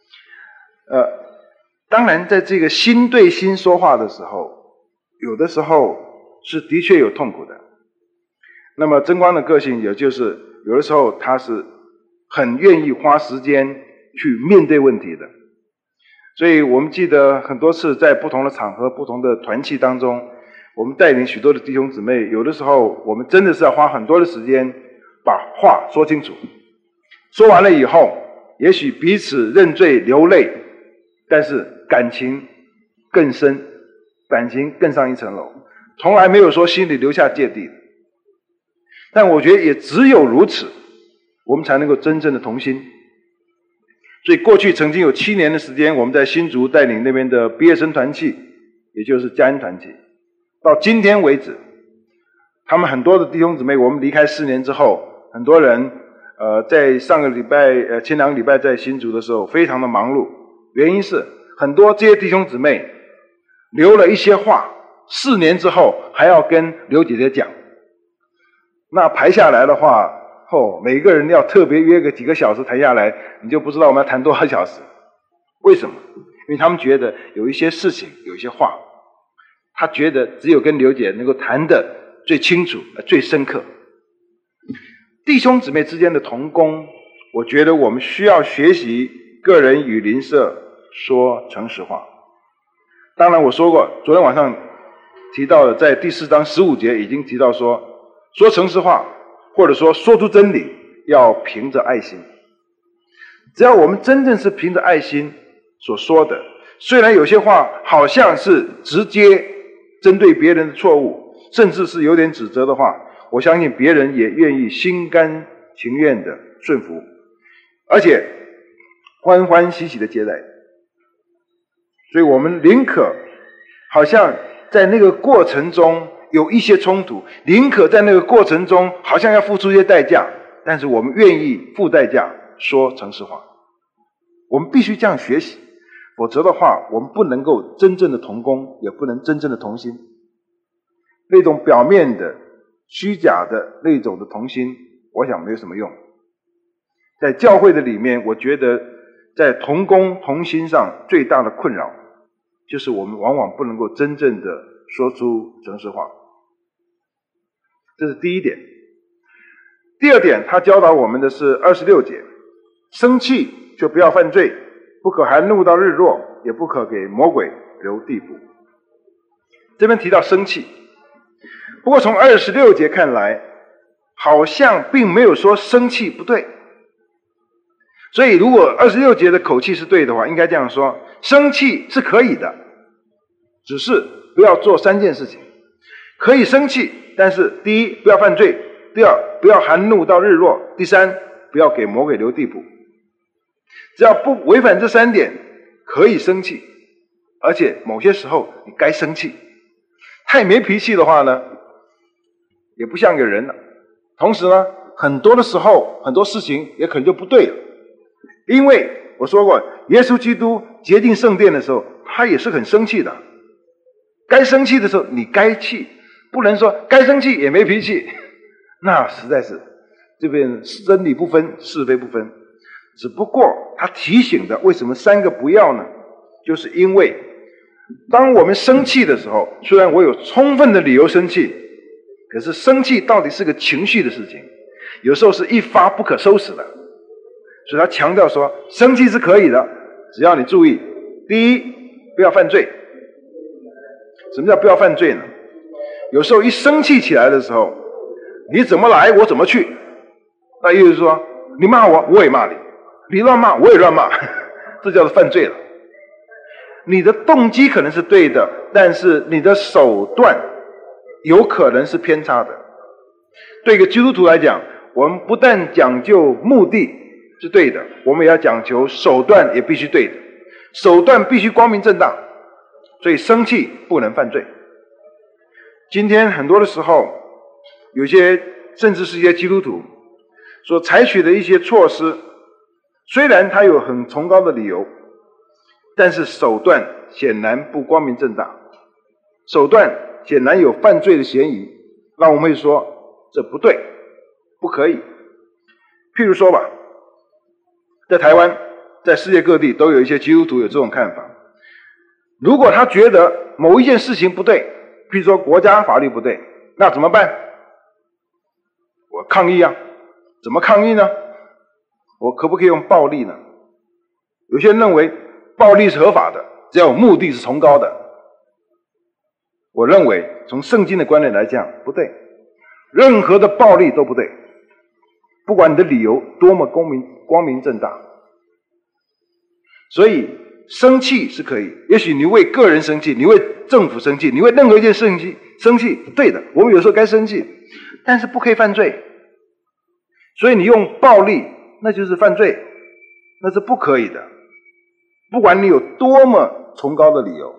当然在这个心对心说话的时候，有的时候是的确有痛苦的。那么真光的个性也就是有的时候他是很愿意花时间去面对问题的。所以我们记得很多次在不同的场合、不同的团契当中，我们带领许多的弟兄姊妹，有的时候我们真的是要花很多的时间把话说清楚。说完了以后，也许彼此认罪流泪，但是感情更深，感情更上一层楼，从来没有说心里留下芥蒂的。但我觉得也只有如此，我们才能够真正的同心。所以过去曾经有7年的时间，我们在新竹带领那边的毕业生团契，也就是嘉恩团契，到今天为止，他们很多的弟兄姊妹，我们离开4年之后，很多人在上个礼拜前2个礼拜在新竹的时候非常的忙碌，原因是很多这些弟兄姊妹留了一些话，4年之后还要跟刘姐姐讲，那排下来的话每个人要特别约个几个小时谈下来，你就不知道我们要谈多少小时。为什么？因为他们觉得有一些事情，有一些话，他觉得只有跟刘姐能够谈得最清楚、最深刻。弟兄姊妹之间的同工，我觉得我们需要学习个人与邻舍说诚实话。当然我说过，昨天晚上提到的，在第4章15节已经提到说， 说诚实话，或者说说出真理，要凭着爱心。只要我们真正是凭着爱心所说的，虽然有些话好像是直接针对别人的错误，甚至是有点指责的话，我相信别人也愿意心甘情愿的顺服，而且欢欢喜喜的接待。所以我们宁可好像在那个过程中有一些冲突，宁可在那个过程中好像要付出一些代价，但是我们愿意付代价说诚实话。我们必须这样学习，否则的话我们不能够真正的同工，也不能真正的同心。那种表面的虚假的那种的同心，我想没有什么用。在教会的里面，我觉得在同工同心上最大的困扰，就是我们往往不能够真正的说出诚实话。这是第一点。第二点，他教导我们的是26节，生气就不要犯罪，不可含怒到日落，也不可给魔鬼留地步。这边提到生气，不过从26节看来，好像并没有说生气不对。所以如果26节的口气是对的话，应该这样说，生气是可以的，只是不要做3件事情。可以生气，但是第一，不要犯罪；第二，不要含怒到日落；第三，不要给魔鬼留地步。只要不违反这3点，可以生气，而且某些时候你该生气。太没脾气的话呢，也不像个人了。同时呢，很多的时候，很多事情也可能就不对了。因为我说过，耶稣基督洁净圣殿的时候，他也是很生气的。该生气的时候，你该气，不能说该生气也没脾气，那实在是这边真理不分，是非不分。只不过他提醒的，为什么3个不要呢？就是因为当我们生气的时候，虽然我有充分的理由生气，可是生气到底是个情绪的事情，有时候是一发不可收拾的。所以他强调说，生气是可以的，只要你注意，第一，不要犯罪。什么叫不要犯罪呢？有时候一生气起来的时候，你怎么来我怎么去，那意思是说，你骂我我也骂你，你乱骂我也乱骂，这叫做犯罪了。你的动机可能是对的，但是你的手段有可能是偏差的。对一个基督徒来讲，我们不但讲究目的是对的，我们也要讲求手段也必须对的，手段必须光明正大，所以生气不能犯罪。今天很多的时候，有些甚至是一些基督徒所采取的一些措施，虽然他有很崇高的理由，但是手段显然不光明正大，手段显然有犯罪的嫌疑，让我们会说这不对，不可以。譬如说吧，在台湾，在世界各地都有一些基督徒有这种看法，如果他觉得某一件事情不对，譬如说国家法律不对，那怎么办？我抗议啊。怎么抗议呢？我可不可以用暴力呢？有些人认为暴力是合法的，只要有目的是崇高的。我认为从圣经的观点来讲，不对，任何的暴力都不对，不管你的理由多么光明正大。所以生气是可以，也许你为个人生气，你为政府生气，你为任何一件事情生气，对的，我们有时候该生气，但是不可以犯罪。所以你用暴力，那就是犯罪，那是不可以的，不管你有多么崇高的理由。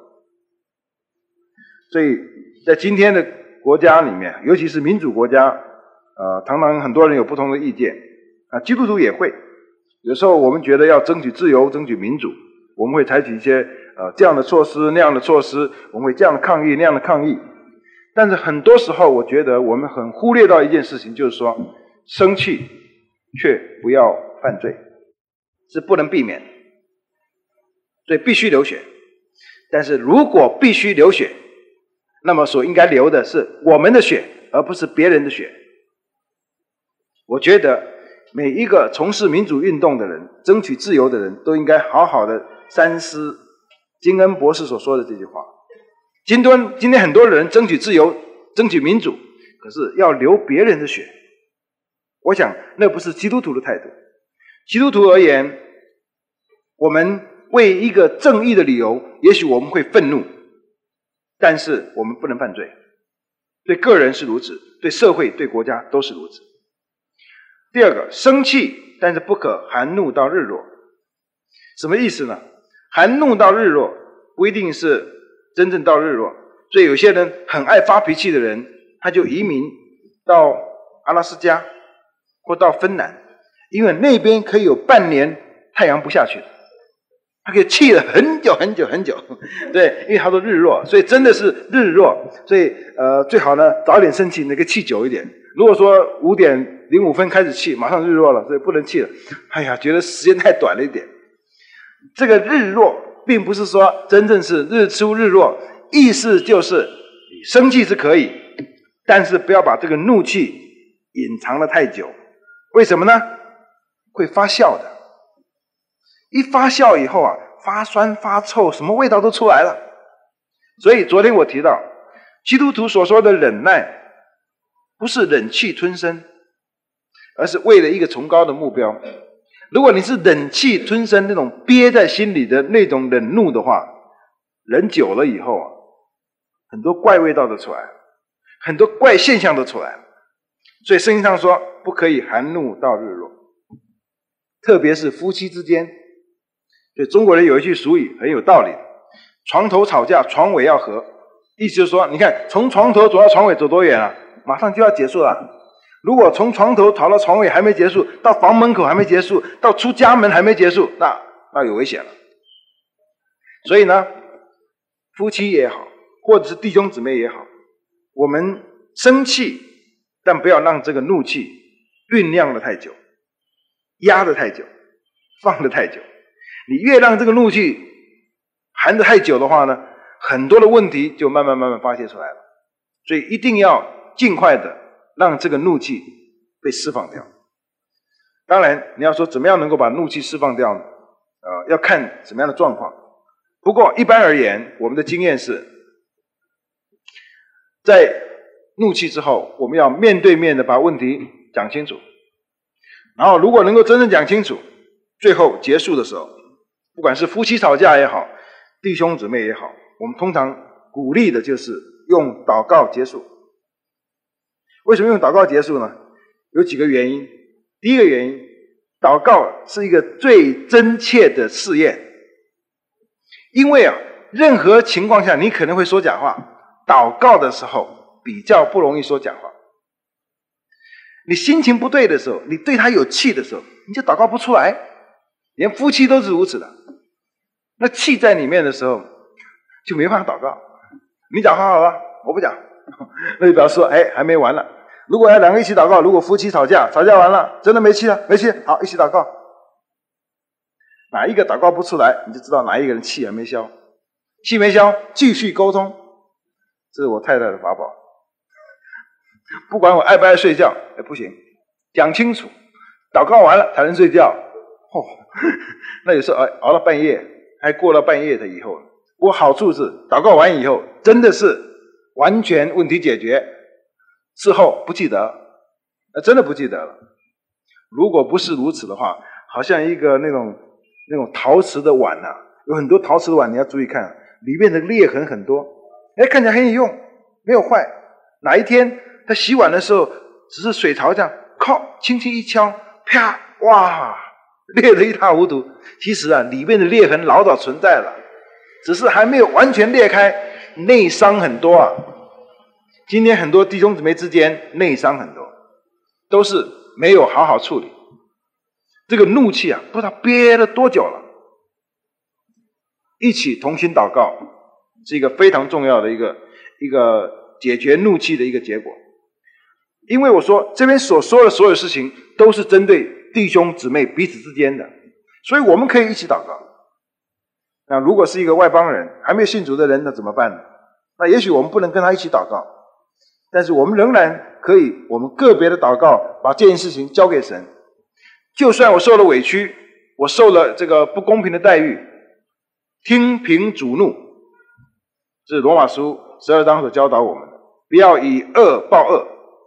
所以在今天的国家里面，尤其是民主国家，常常很多人有不同的意见，基督徒也会。有时候我们觉得要争取自由，争取民主，我们会采取一些这样的措施，那样的措施，我们会这样的抗议，那样的抗议。但是很多时候，我觉得我们很忽略到一件事情，就是说，生气却不要犯罪，是不能避免的，所以必须流血。但是如果必须流血，那么所应该流的是我们的血，而不是别人的血。我觉得每一个从事民主运动的人，争取自由的人，都应该好好的三思金恩博士所说的这句话。今天很多人争取自由，争取民主， 可是要流别人的血。我想那不是基督徒的态度。基督徒而言，我们为一个正义的理由，也许我们会愤怒，但是我们不能犯罪。对个人是如此，对社会对国家都是如此。第二个，生气，但是不可含怒到日落。什么意思呢？含怒到日落不一定是真正到日落，所以有些人很爱发脾气的人，他就移民到阿拉斯加或到芬兰，因为那边可以有半年太阳不下去的，他可以气了很久很久很久。对，因为他说日落，所以真的是日落，所以最好呢早一点生气，那个气久一点。如果说5点05分开始气，马上日落了，所以不能气了。哎呀，觉得时间太短了一点。这个日落并不是说真正是日出日落，意思就是你生气是可以，但是不要把这个怒气隐藏得太久。为什么呢？会发酵的。一发酵以后啊，发酸发臭，什么味道都出来了。所以昨天我提到，基督徒所说的忍耐，不是忍气吞声，而是为了一个崇高的目标。如果你是忍气吞声，那种憋在心里的那种忍怒的话，忍久了以后啊，很多怪味道都出来了，很多怪现象都出来了。所以圣经上说不可以含怒到日落，特别是夫妻之间。所以中国人有一句俗语很有道理，床头吵架床尾要和，意思就是说，你看从床头走到床尾走多远啊，马上就要结束了。如果从床头吵到床尾还没结束，到房门口还没结束，到出家门还没结束，那有危险了。所以呢，夫妻也好，或者是弟兄姊妹也好，我们生气，但不要让这个怒气酝酿得太久，压得太久，放得太久。你越让这个怒气含得太久的话呢，很多的问题就慢慢发泄出来了。所以一定要尽快的让这个怒气被释放掉。当然你要说怎么样能够把怒气释放掉呢？要看什么样的状况。不过一般而言，我们的经验是，在怒气之后，我们要面对面的把问题讲清楚。然后如果能够真正讲清楚，最后结束的时候，不管是夫妻吵架也好，弟兄姊妹也好，我们通常鼓励的就是用祷告结束。为什么用祷告结束呢？有几个原因。第一个原因，祷告是一个最真切的试验。因为任何情况下你可能会说假话，祷告的时候比较不容易说假话。你心情不对的时候，你对他有气的时候，你就祷告不出来。连夫妻都是如此的。那气在里面的时候，就没办法祷告。你讲话好了，我不讲，那就表示说，还没完了。如果要两个一起祷告，如果夫妻吵架完了，真的没气了，好，一起祷告。哪一个祷告不出来，你就知道哪一个人气还没消。气没消，继续沟通。这是我太太的法宝。不管我爱不爱睡觉，不行，讲清楚，祷告完了才能睡觉。那有时候熬到半夜，还过了半夜的以后。不过好处是，祷告完以后，真的是完全问题解决，事后不记得，真的不记得了。如果不是如此的话，好像一个那种陶瓷的碗有很多陶瓷的碗，你要注意看，里面的裂痕很多，看起来很有用，没有坏。哪一天他洗碗的时候，只是水槽这样，靠，轻轻一敲，啪，哇，裂得一塌糊涂。其实里面的裂痕老早存在了，只是还没有完全裂开，内伤很多今天很多弟兄姊妹之间内伤很多，都是没有好好处理。这个怒气不知道憋了多久了。一起同心祷告是一个非常重要的一个解决怒气的一个结果。因为我说这边所说的所有事情都是针对弟兄姊妹彼此之间的，所以我们可以一起祷告。那如果是一个外邦人，还没有信主的人，那怎么办呢？那也许我们不能跟他一起祷告，但是我们仍然可以我们个别的祷告，把这件事情交给神。就算我受了委屈，我受了这个不公平的待遇，听凭主怒，这是罗马书12章所教导我们的，不要以恶报恶，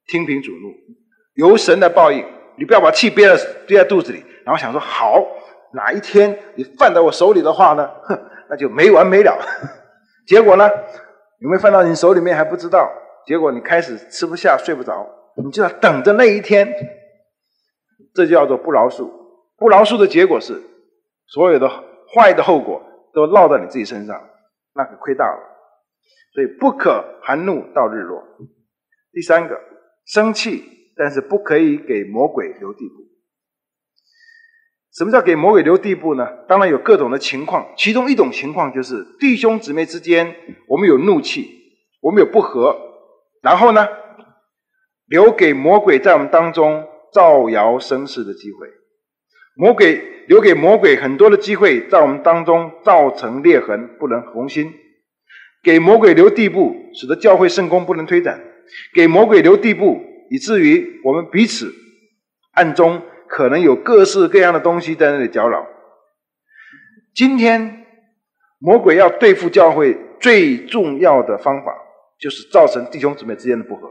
听凭主怒，由神来报应。你不要把气憋在肚子里，然后想说好，哪一天你犯到我手里的话呢，那就没完没了。结果呢，有没有犯到你手里面还不知道，结果你开始吃不下睡不着，你就要等着那一天。这就叫做不饶恕。不饶恕的结果是所有的坏的后果都落到你自己身上，那可亏大了。所以不可含怒到日落。第三个，生气，但是不可以给魔鬼留地步。什么叫给魔鬼留地步呢？当然有各种的情况，其中一种情况就是弟兄姊妹之间我们有怒气，我们有不和，然后呢留给魔鬼在我们当中造谣生事的机会。留给魔鬼很多的机会，在我们当中造成裂痕，不能同心。给魔鬼留地步，使得教会圣工不能推展。给魔鬼留地步，以至于我们彼此暗中可能有各式各样的东西在那里搅扰。今天魔鬼要对付教会最重要的方法，就是造成弟兄姊妹之间的不和。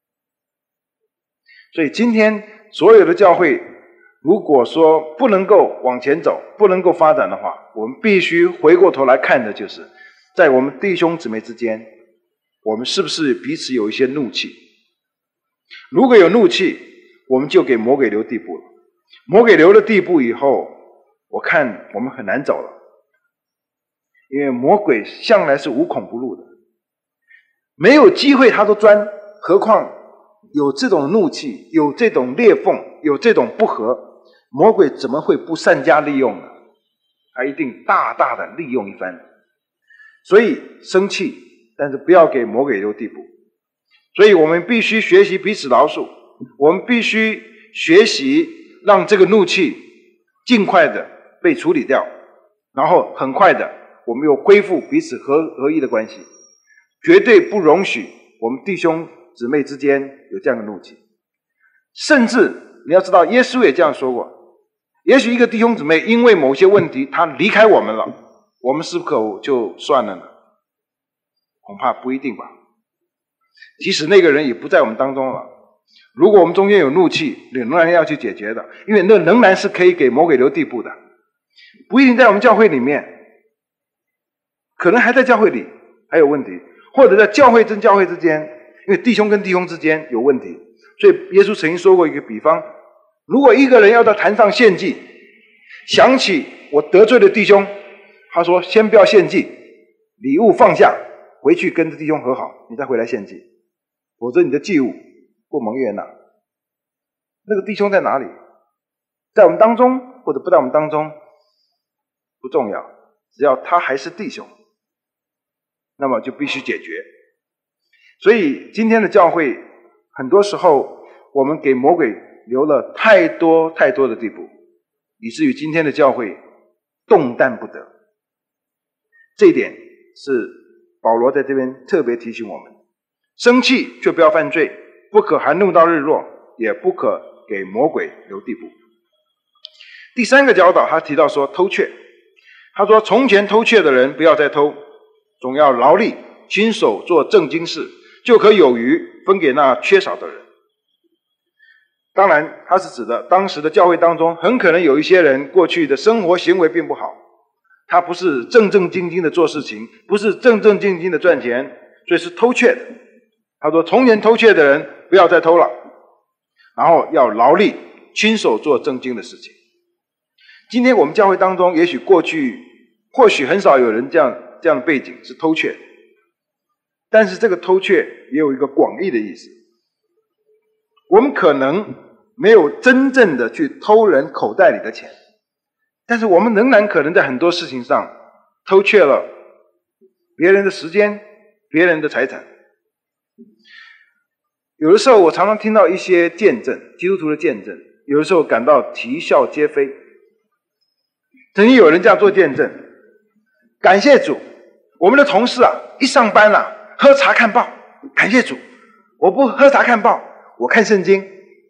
所以今天所有的教会如果说不能够往前走，不能够发展的话，我们必须回过头来看的就是在我们弟兄姊妹之间，我们是不是彼此有一些怒气。如果有怒气，我们就给魔鬼留地步了。魔鬼留了地步以后，我看我们很难走了，因为魔鬼向来是无孔不入的，没有机会他都钻，何况有这种怒气，有这种裂缝，有这种不和，魔鬼怎么会不善加利用呢？他一定大大的利用一番。所以生气，但是不要给魔鬼留地步。所以我们必须学习彼此饶恕，我们必须学习让这个怒气尽快的被处理掉，然后很快的我们又恢复彼此合一的关系。绝对不容许我们弟兄姊妹之间有这样的怒气。甚至你要知道，耶稣也这样说过，也许一个弟兄姊妹因为某些问题他离开我们了，我们是否就算了呢？恐怕不一定吧。即使那个人也不在我们当中了，如果我们中间有怒气，仍然要去解决的，因为那仍然是可以给魔鬼留地步的。不一定在我们教会里面，可能还在教会里还有问题，或者在教会跟教会之间，因为弟兄跟弟兄之间有问题。所以耶稣曾经说过一个比方，如果一个人要到坛上献祭，想起我得罪了弟兄，他说先不要献祭，礼物放下，回去跟弟兄和好，你再回来献祭，否则你的祭物不蒙悦纳。那个弟兄在哪里？在我们当中或者不在我们当中不重要，只要他还是弟兄，那么就必须解决。所以今天的教会很多时候我们给魔鬼留了太多太多的地步，以至于今天的教会动弹不得。这一点是保罗在这边特别提醒我们，生气却不要犯罪，不可含怒到日落，也不可给魔鬼留地步。第三个教导他提到说偷窃，他说从前偷窃的人不要再偷，总要劳力亲手做正经事，就可有余分给那缺少的人。当然他是指的当时的教会当中很可能有一些人过去的生活行为并不好，他不是正正经经的做事情，不是正正经经的赚钱，所以是偷窃的。他说从前偷窃的人不要再偷了，然后要劳力亲手做正经的事情。今天我们教会当中或许很少有人这样的背景是偷窃，但是这个偷窃也有一个广义的意思。我们可能没有真正的去偷人口袋里的钱，但是我们仍然可能在很多事情上偷窃了别人的时间，别人的财产。有的时候我常常听到一些见证，基督徒的见证，有的时候感到啼笑皆非。曾经有人这样做见证，感谢主，我们的同事一上班喝茶看报，感谢主，我不喝茶看报，我看圣经。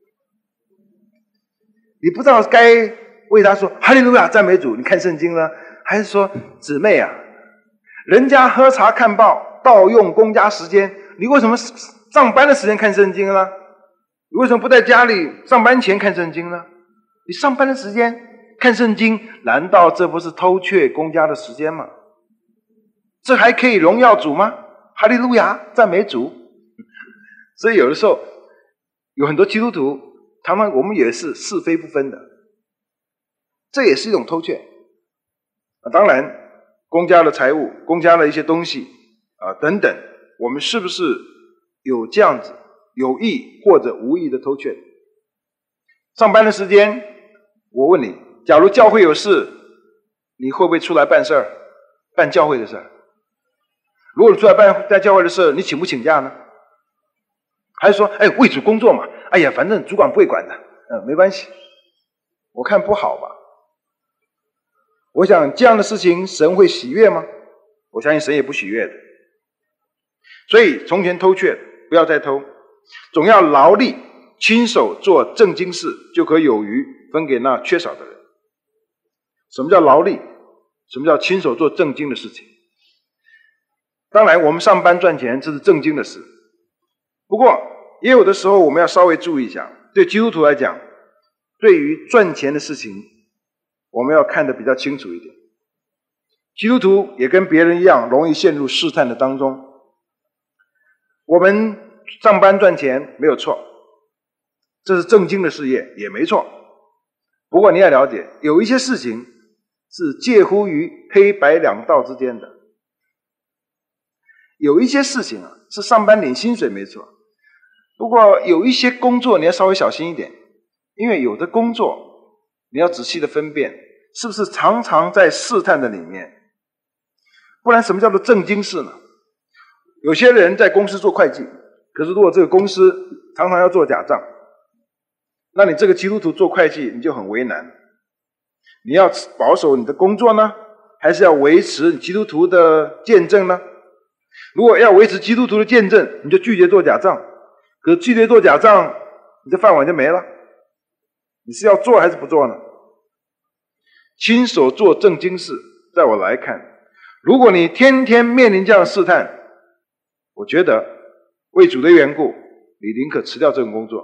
你不知道该为他说哈利路亚赞美主，你看圣经呢，还是说姊妹人家喝茶看报盗用公家时间，你为什么上班的时间看圣经呢？ 你为什么不在家里上班前看圣经呢？你上班的时间看圣经，难道这不是偷窃公家的时间吗？这还可以荣耀主吗？哈利路亚，赞美主。所以有的时候有很多基督徒，我们也是是非不分的，这也是一种偷窃。当然公家的财物，公家的一些东西等等，我们是不是有这样子有意或者无意的偷窃？上班的时间，我问你，假如教会有事，你会不会出来办事儿，办教会的事儿？如果你出来办教会的事，你请不请假呢？还是说为主工作嘛，反正主管不会管的，没关系，我看不好吧。我想这样的事情神会喜悦吗？我相信神也不喜悦的。所以从前偷窃不要再偷，总要劳力亲手做正经事，就可有余分给那缺少的人。什么叫劳力？什么叫亲手做正经的事情？当然我们上班赚钱这是正经的事，不过也有的时候我们要稍微注意一下，对基督徒来讲，对于赚钱的事情我们要看得比较清楚一点。基督徒也跟别人一样容易陷入试探的当中。我们上班赚钱没有错，这是正经的事业也没错，不过你要了解，有一些事情是介乎于黑白两道之间的。有一些事情是上班领薪水没错，不过有一些工作你要稍微小心一点，因为有的工作你要仔细的分辨是不是常常在试探的里面。不然什么叫做正经事呢？有些人在公司做会计，可是如果这个公司常常要做假账，那你这个基督徒做会计你就很为难，你要保守你的工作呢，还是要维持基督徒的见证呢？如果要维持基督徒的见证，你就拒绝做假账，可是拒绝做假账，你的饭碗就没了。你是要做还是不做呢？亲手做正经事，在我来看，如果你天天面临这样的试探，我觉得为主的缘故，你宁可辞掉这种工作。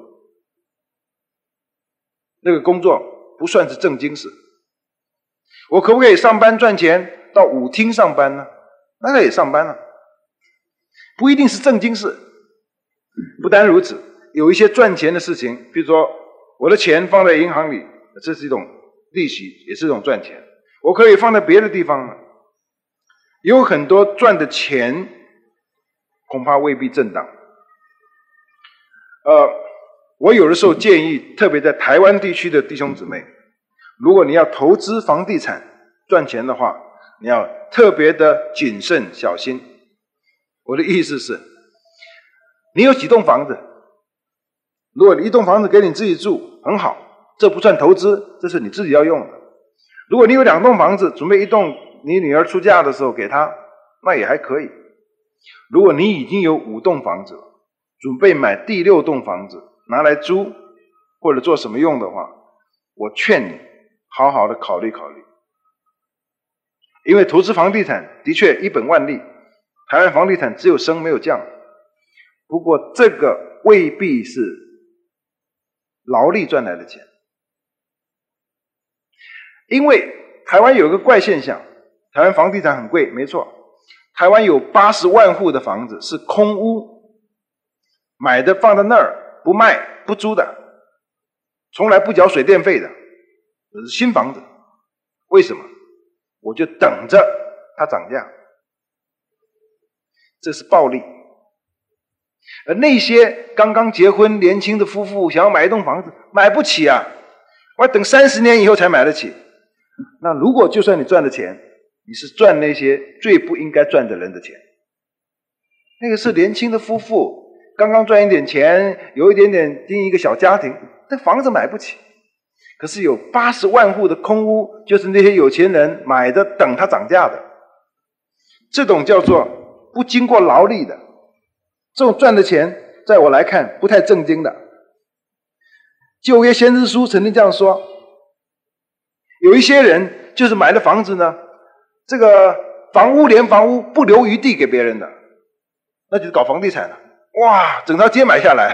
那个工作不算是正经事。我可不可以上班赚钱到舞厅上班呢？那个也上班了，不一定是正经事。不单如此，有一些赚钱的事情，比如说我的钱放在银行里，这是一种利息，也是一种赚钱。我可以放在别的地方呢。有很多赚的钱恐怕未必正当。我有的时候建议，特别在台湾地区的弟兄姊妹，如果你要投资房地产赚钱的话，你要特别的谨慎小心。我的意思是，你有几栋房子，如果你一栋房子给你自己住，很好，这不算投资，这是你自己要用的。如果你有2栋房子，准备一栋你女儿出嫁的时候给她，那也还可以。如果你已经有5栋房子了，准备买第6栋房子拿来租或者做什么用的话，我劝你好好的考虑考虑。因为投资房地产的确一本万利，台湾房地产只有升没有降，不过这个未必是劳力赚来的钱。因为台湾有个怪现象，台湾房地产很贵，没错，台湾有80万户的房子是空屋，买的放在那儿不卖不租的，从来不缴水电费的，这是新房子。为什么？我就等着它涨价，这是暴利。而那些刚刚结婚年轻的夫妇想要买一栋房子，买不起啊，我要等30年以后才买得起。那如果就算你赚的钱，你是赚那些最不应该赚的人的钱，那个是年轻的夫妇刚刚赚一点钱，有一点点经营一个小家庭，这房子买不起。可是有80万户的空屋，就是那些有钱人买的，等它涨价的。这种叫做不经过劳力的，这种赚的钱，在我来看不太正经的。旧约先知书曾经这样说，有一些人就是买了房子呢，这个房屋连房屋不留余地给别人的，那就是搞房地产了。哇，整条街买下来，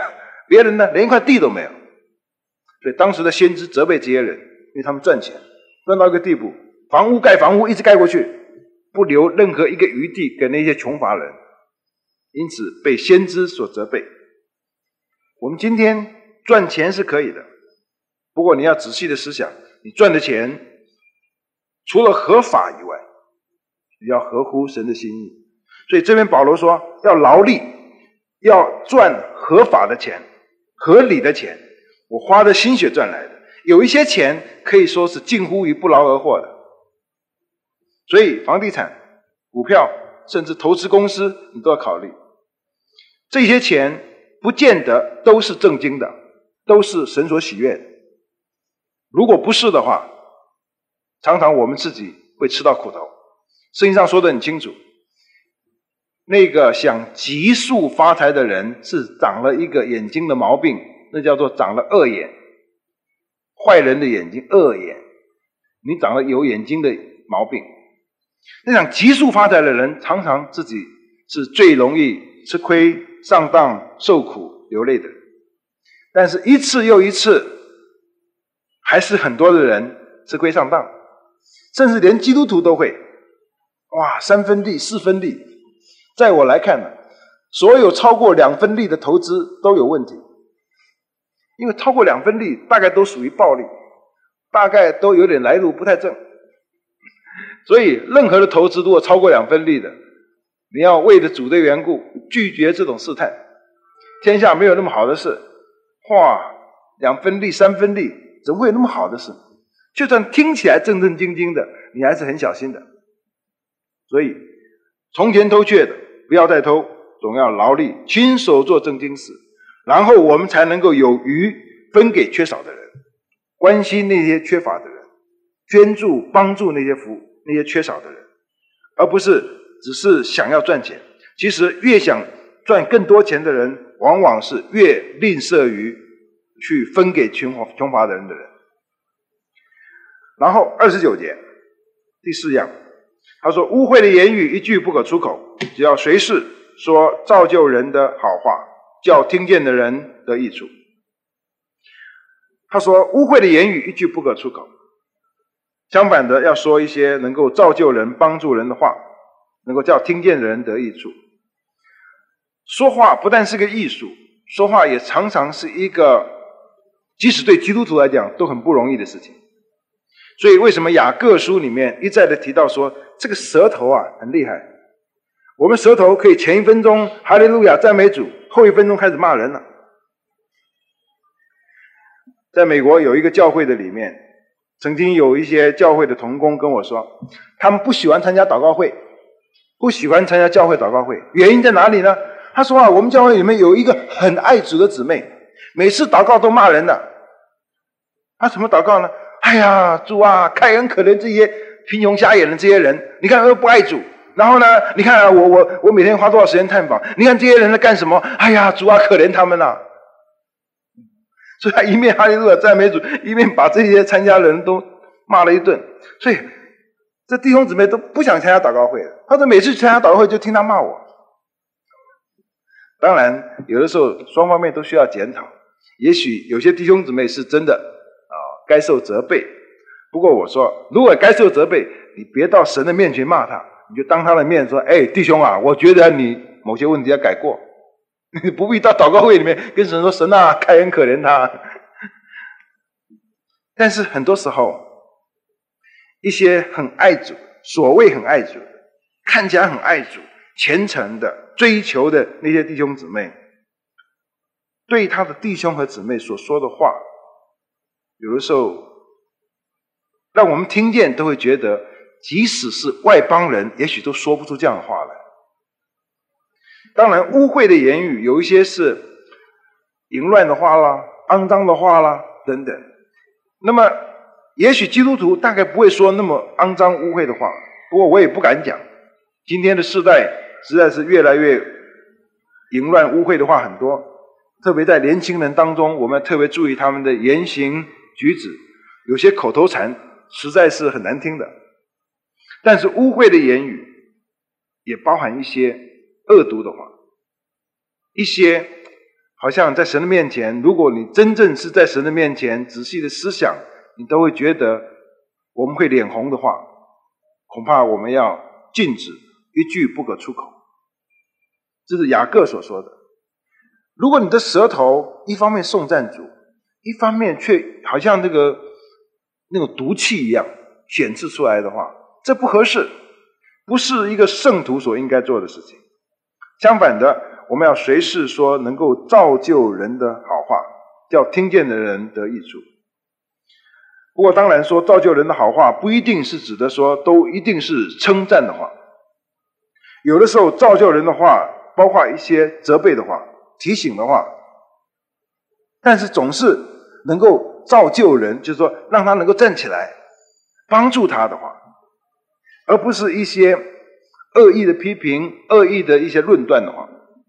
别人呢连一块地都没有。所以当时的先知责备这些人，因为他们赚钱赚到一个地步，房屋一直盖过去，不留任何一个余地给那些穷乏人，因此被先知所责备。我们今天赚钱是可以的，不过你要仔细的思想，你赚的钱除了合法以外，你要合乎神的心意。所以这边保罗说要劳力，要赚合法的钱，合理的钱，我花的心血赚来的。有一些钱可以说是近乎于不劳而获的，所以房地产、股票甚至投资公司你都要考虑。这些钱不见得都是正经的，都是神所喜悦的。如果不是的话，常常我们自己会吃到苦头。圣经上说得很清楚，那个想急速发财的人是长了一个眼睛的毛病，那叫做长了恶眼。坏人的眼睛恶眼，你长了有眼睛的毛病。那想急速发财的人，常常自己是最容易吃亏、上当、受苦、流泪的。但是一次又一次，还是很多的人吃亏上当，甚至连基督徒都会。哇，3分利、4分利，在我来看呢，所有超过2分利的投资都有问题。因为超过2分利大概都属于暴利，大概都有点来路不太正。所以任何的投资如果超过2分利的，你要为了主的缘故拒绝这种试探。天下没有那么好的事，哇，2分利、3分利，怎么会有那么好的事？就算听起来正正经经的，你还是很小心的。所以从前偷窃的不要再偷，总要劳力亲手做正经事，然后我们才能够有余分给缺少的人，关心那些缺乏的人，捐助帮助那些缺少的人，而不是只是想要赚钱。其实越想赚更多钱的人，往往是越吝啬于去分给穷乏的人的人。然后29节第4样，他说污秽的言语一句不可出口，只要随时说造就人的好话，叫听见的人得益处。他说污秽的言语一句不可出口，相反的要说一些能够造就人帮助人的话，能够叫听见的人得益处。说话不但是个艺术，说话也常常是一个即使对基督徒来讲都很不容易的事情。所以为什么雅各书里面一再的提到说这个舌头啊很厉害，我们舌头可以前1分钟哈利路亚赞美主，后1分钟开始骂人了。在美国有一个教会的里面，曾经有一些教会的同工跟我说，他们不喜欢参加祷告会，不喜欢参加教会祷告会，原因在哪里呢？他说啊，我们教会里面有一个很爱主的姊妹，每次祷告都骂人的。他怎么祷告呢？哎呀，主啊，开恩可怜这些贫穷瞎眼的这些人，你看又不爱主，然后呢，你看啊，我每天花多少时间探访，你看这些人在干什么？哎呀，主啊，可怜他们啊！所以他一面哈利路亚赞美主，一面把这些参加的人都骂了一顿。所以这弟兄姊妹都不想参加祷告会了。他说每次参加祷告会就听他骂我。当然有的时候双方面都需要检讨，也许有些弟兄姊妹是真的该受责备。不过我说如果该受责备，你别到神的面前骂他，你就当他的面说，哎，弟兄啊，我觉得你某些问题要改过。你不必到祷告会里面跟神说，神啊，开恩可怜他。但是很多时候一些很爱主，所谓很爱主的，看起来很爱主，虔诚的追求的那些弟兄姊妹，对他的弟兄和姊妹所说的话，有的时候让我们听见都会觉得，即使是外邦人也许都说不出这样的话来。当然污秽的言语有一些是淫乱的话啦，肮脏的话啦等等，那么也许基督徒大概不会说那么肮脏污秽的话，不过我也不敢讲，今天的世代实在是越来越淫乱污秽的话很多，特别在年轻人当中，我们要特别注意他们的言行举止，有些口头禅实在是很难听的。但是污秽的言语也包含一些恶毒的话，一些好像在神的面前，如果你真正是在神的面前仔细的思想，你都会觉得我们会脸红的话，恐怕我们要禁止，一句不可出口。这是雅各所说的。如果你的舌头一方面颂赞主，一方面却好像那种毒气一样显示出来的话，这不合适，不是一个圣徒所应该做的事情。相反的，我们要随时说能够造就人的好话，叫听见的人得益处。不过当然说造就人的好话，不一定是指的说都一定是称赞的话，有的时候造就人的话包括一些责备的话、提醒的话，但是总是能够造就人，就是说让他能够站起来帮助他的话，而不是一些恶意的批评、恶意的一些论断的话。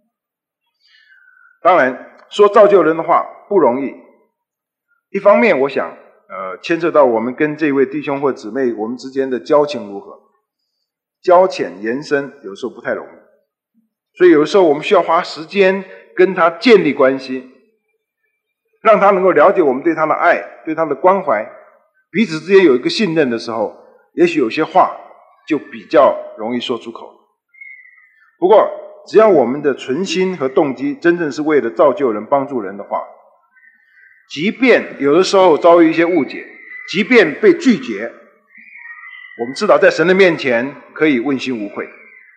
当然说造就人的话不容易，一方面我想牵涉到我们跟这位弟兄或姊妹我们之间的交情如何，交浅言深有时候不太容易，所以有的时候我们需要花时间跟他建立关系，让他能够了解我们对他的爱、对他的关怀，彼此之间有一个信任的时候，也许有些话就比较容易说出口。不过只要我们的存心和动机真正是为了造就人、帮助人的话，即便有的时候遭遇一些误解，即便被拒绝，我们知道在神的面前可以问心无愧。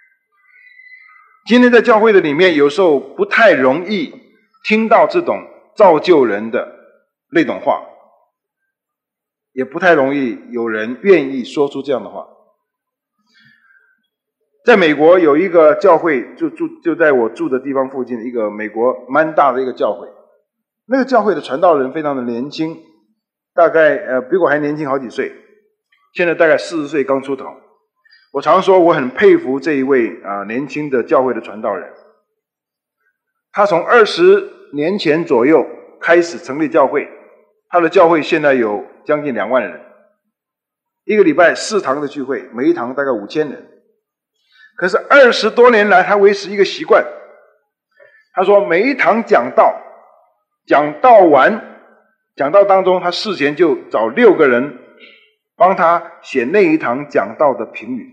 今天在教会的里面，有时候不太容易听到这种造就人的那种话，也不太容易有人愿意说出这样的话。在美国有一个教会，就在我住的地方附近，一个美国蛮大的一个教会。那个教会的传道人非常的年轻，大概比我还年轻好几岁，现在大概40岁刚出头。我常说我很佩服这一位年轻的教会的传道人。他从20年前左右开始成立教会，他的教会现在有将近2万人，一个礼拜4堂的聚会，每一堂大概5000人。可是20多年来他维持一个习惯，他说每一堂讲道完，讲道当中他事前就找6个人帮他写那一堂讲道的评语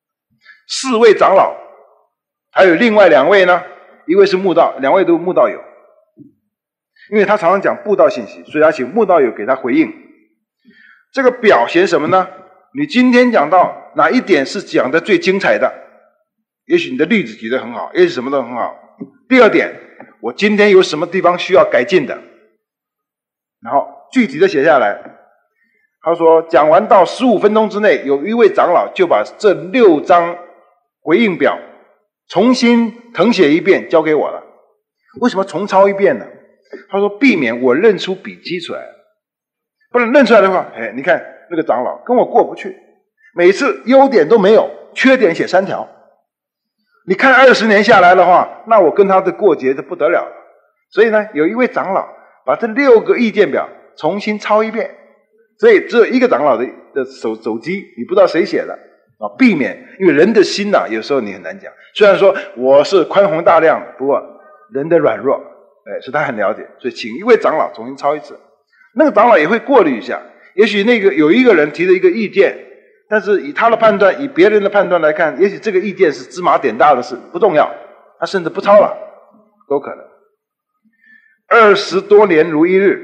，4位长老，还有另外2位呢，一位是慕道，2位都慕道友，因为他常常讲布道信息，所以他请慕道友给他回应。这个表现什么呢？你今天讲到哪一点是讲的最精彩的，也许你的例子举得很好，也许什么都很好。第二点，我今天有什么地方需要改进的，然后具体的写下来。他说讲完到15分钟之内，有一位长老就把这6张回应表重新誊写一遍交给我了。为什么重抄一遍呢？他说避免我认出笔迹出来，不然认出来的话，你看那个长老跟我过不去，每次优点都没有，缺点写3条。你看20年下来的话，那我跟他的过节就不得了了。所以呢，有一位长老把这6个意见表重新抄一遍，所以只有一个长老的手机，你不知道谁写的避免，因为人的心有时候你很难讲。虽然说我是宽宏大量，不过人的软弱，是他很了解，所以请一位长老重新抄一次。那个长老也会过滤一下，也许有一个人提了一个意见，但是以他的判断，以别人的判断来看，也许这个意见是芝麻点大的事，不重要，他甚至不抄了，都可能。20多年如一日，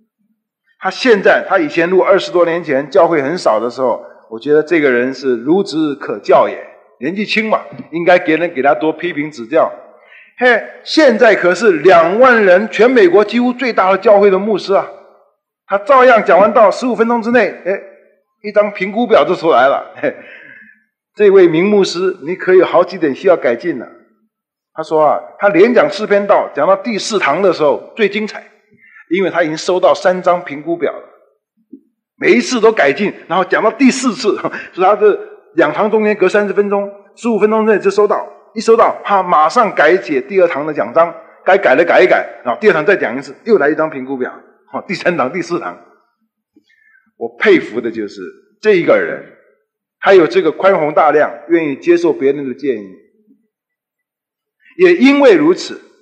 他以前如果20多年前教会很少的时候，我觉得这个人是孺子可教也，年纪轻嘛，应该给他多批评指教。现在可是2万人，全美国几乎最大的教会的牧师啊，他照样讲完到15分钟之内，一张评估表就出来了。这位名牧师，你可以有好几点需要改进的。他说他连讲4篇道，讲到第4堂的时候最精彩，因为他已经收到3张评估表了，每一次都改进，然后讲到第4次，所以他这2堂中间隔30分钟，15分钟内就收到，一收到他马上改写第2堂的讲章，该改的改一改，然后第2堂再讲一次，又来一张评估表，第3堂、第4堂。我佩服的就是这一个人，他有这个宽宏大量，愿意接受别人的建议。也因为如此，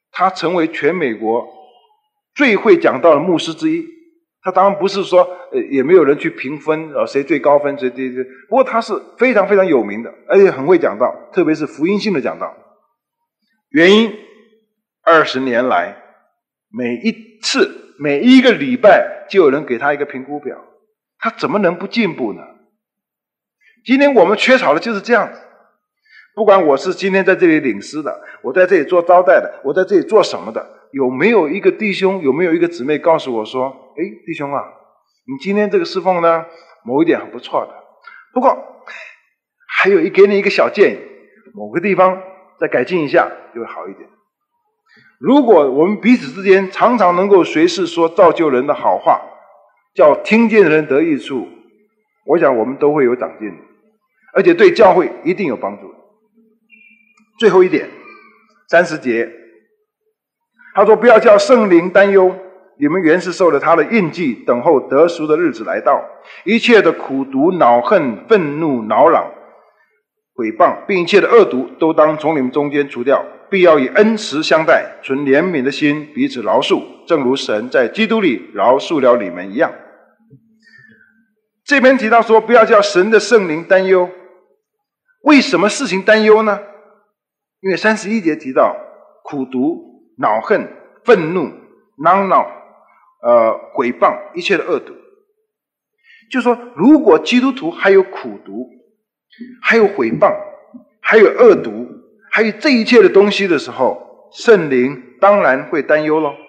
他成为全美国最会讲道的牧师之一。他当然不是说也没有人去评分谁最高分谁低，不过他是非常非常有名的，而且很会讲道，特别是福音性的讲道。原因20年来每一个礼拜就有人给他一个评估表，他怎么能不进步呢？今天我们缺少的就是这样子。不管我是今天在这里领诗的，我在这里做招待的，我在这里做什么的，有没有一个弟兄，有没有一个姊妹告诉我说，弟兄啊，你今天这个侍奉呢某一点很不错的，不过还有给你一个小建议，某个地方再改进一下就会好一点。如果我们彼此之间常常能够随时说造就人的好话，叫听见的人得益处，我想我们都会有长进的，而且对教会一定有帮助。最后一点，30节，他说不要叫圣灵担忧，你们原是受了他的印记，等候得赎的日子来到。一切的苦毒、恼恨、愤怒、恼嚷、毁谤，并一切的恶毒，都当从你们中间除掉，必要以恩慈相待，存怜悯的心，彼此饶恕，正如神在基督里饶恕了你们一样。这边提到说不要叫神的圣灵担忧，为什么事情担忧呢？因为31节提到苦毒、恼恨、愤怒、嚷闹、毁谤，一切的恶毒。就是说如果基督徒还有苦毒，还有毁谤，还有恶毒，还有这一切的东西的时候，圣灵当然会担忧咯。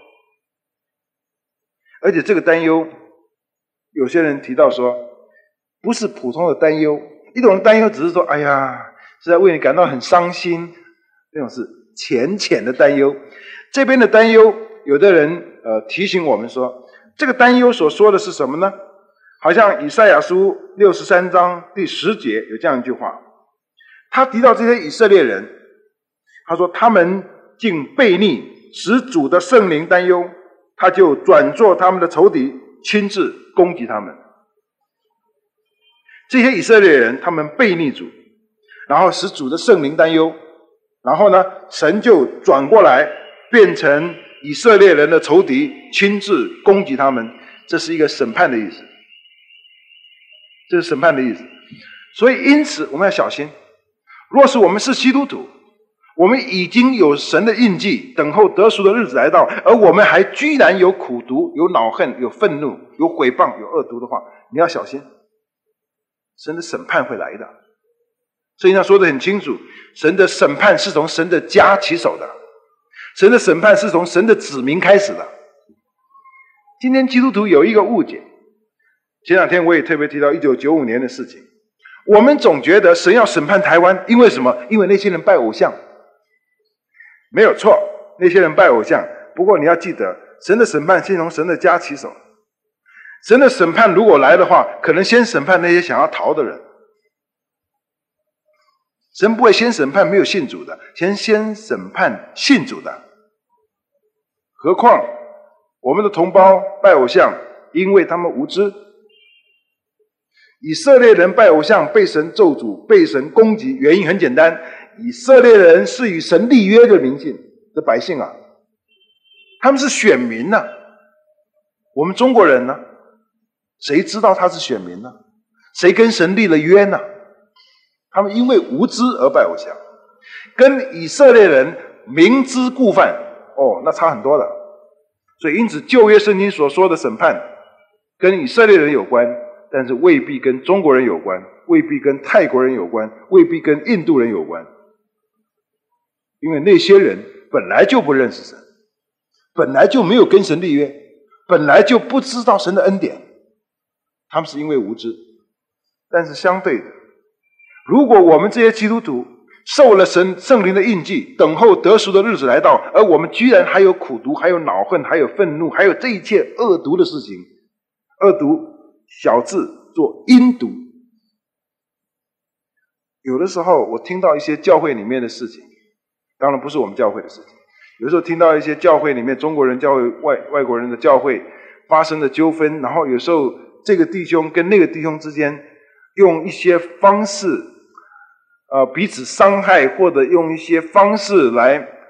而且这个担忧，有些人提到说不是普通的担忧，一种担忧只是说哎呀是在为你感到很伤心，那种是浅浅的担忧。这边的担忧，有的人提醒我们说，这个担忧所说的是什么呢？好像以赛亚书63章第10节有这样一句话，他提到这些以色列人，他说他们竟悖逆，使主的圣灵担忧，他就转作他们的仇敌，亲自攻击他们。这些以色列人他们悖逆主，然后使主的圣灵担忧，然后呢神就转过来变成以色列人的仇敌，亲自攻击他们。这是一个审判的意思，这是审判的意思。所以因此我们要小心，若是我们是基督徒，我们已经有神的印记，等候得赎的日子来到，而我们还居然有苦毒、有恼恨、有愤怒、有毁谤、有恶毒的话，你要小心，神的审判会来的。圣经上说得很清楚，神的审判是从神的家起手的，神的审判是从神的子民开始的。今天基督徒有一个误解，前两天我也特别提到1995年的事情，我们总觉得神要审判台湾，因为什么？因为那些人拜偶像。没有错，那些人拜偶像，不过你要记得，神的审判先从神的家起手。神的审判如果来的话，可能先审判那些想要逃的人。神不会先审判没有信主的，先审判信主的。何况我们的同胞拜偶像，因为他们无知。以色列人拜偶像被神咒诅，被神攻击，原因很简单，以色列人是与神立约的民信的百姓啊，他们是选民啊。我们中国人呢，谁知道他是选民呢？谁跟神立了约呢？他们因为无知而拜偶像，跟以色列人明知故犯，那差很多的。所以因此旧约圣经所说的审判跟以色列人有关，但是未必跟中国人有关，未必跟泰国人有关，未必跟印度人有关。因为那些人本来就不认识神，本来就没有跟神立约，本来就不知道神的恩典，他们是因为无知。但是相对的，如果我们这些基督徒受了圣灵的印记，等候得赎的日子来到，而我们居然还有苦毒，还有恼恨，还有愤怒，还有这一切恶毒的事情，恶毒小字做阴毒。有的时候我听到一些教会里面的事情，当然不是我们教会的事情，有的时候听到一些教会里面中国人教会外国人的教会发生的纠纷，然后有时候这个弟兄跟那个弟兄之间用一些方式彼此伤害，或者用一些方式来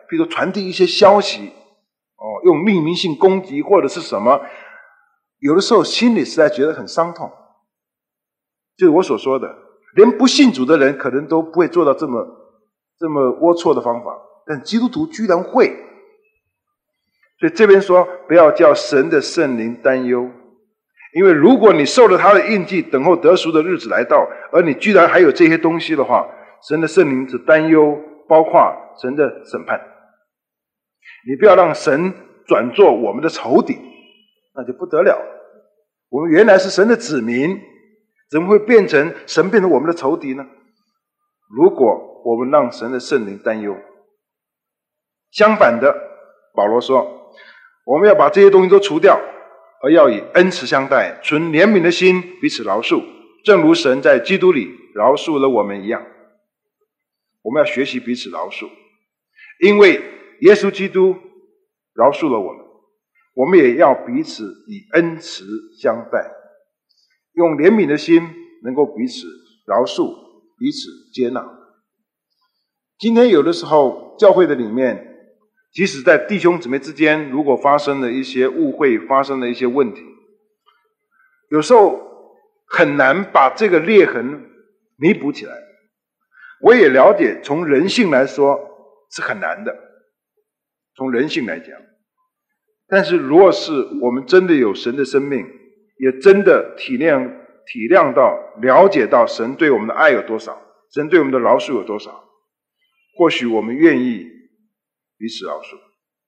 譬如传递一些消息，用匿名性攻击或者是什么，有的时候心里实在觉得很伤痛。就是我所说的，连不信主的人可能都不会做到这么龌龊的方法，但基督徒居然会。所以这边说，不要叫神的圣灵担忧，因为如果你受了他的印记，等候得赎的日子来到，而你居然还有这些东西的话，神的圣灵只担忧包括神的审判。你不要让神转做我们的仇敌，那就不得了。我们原来是神的子民，怎么会变成神变成我们的仇敌呢？如果我们让神的圣灵担忧，相反的，保罗说我们要把这些东西都除掉，而要以恩慈相待，存怜悯的心，彼此饶恕，正如神在基督里饶恕了我们一样。我们要学习彼此饶恕，因为耶稣基督饶恕了我们，我们也要彼此以恩慈相待，用怜悯的心能够彼此饶恕，彼此接纳。今天有的时候教会的里面，即使在弟兄姊妹之间，如果发生了一些误会，发生了一些问题，有时候很难把这个裂痕弥补起来。我也了解，从人性来说是很难的，从人性来讲。但是若是我们真的有神的生命，也真的体谅到、了解到神对我们的爱有多少，神对我们的饶恕有多少，或许我们愿意彼此饶恕。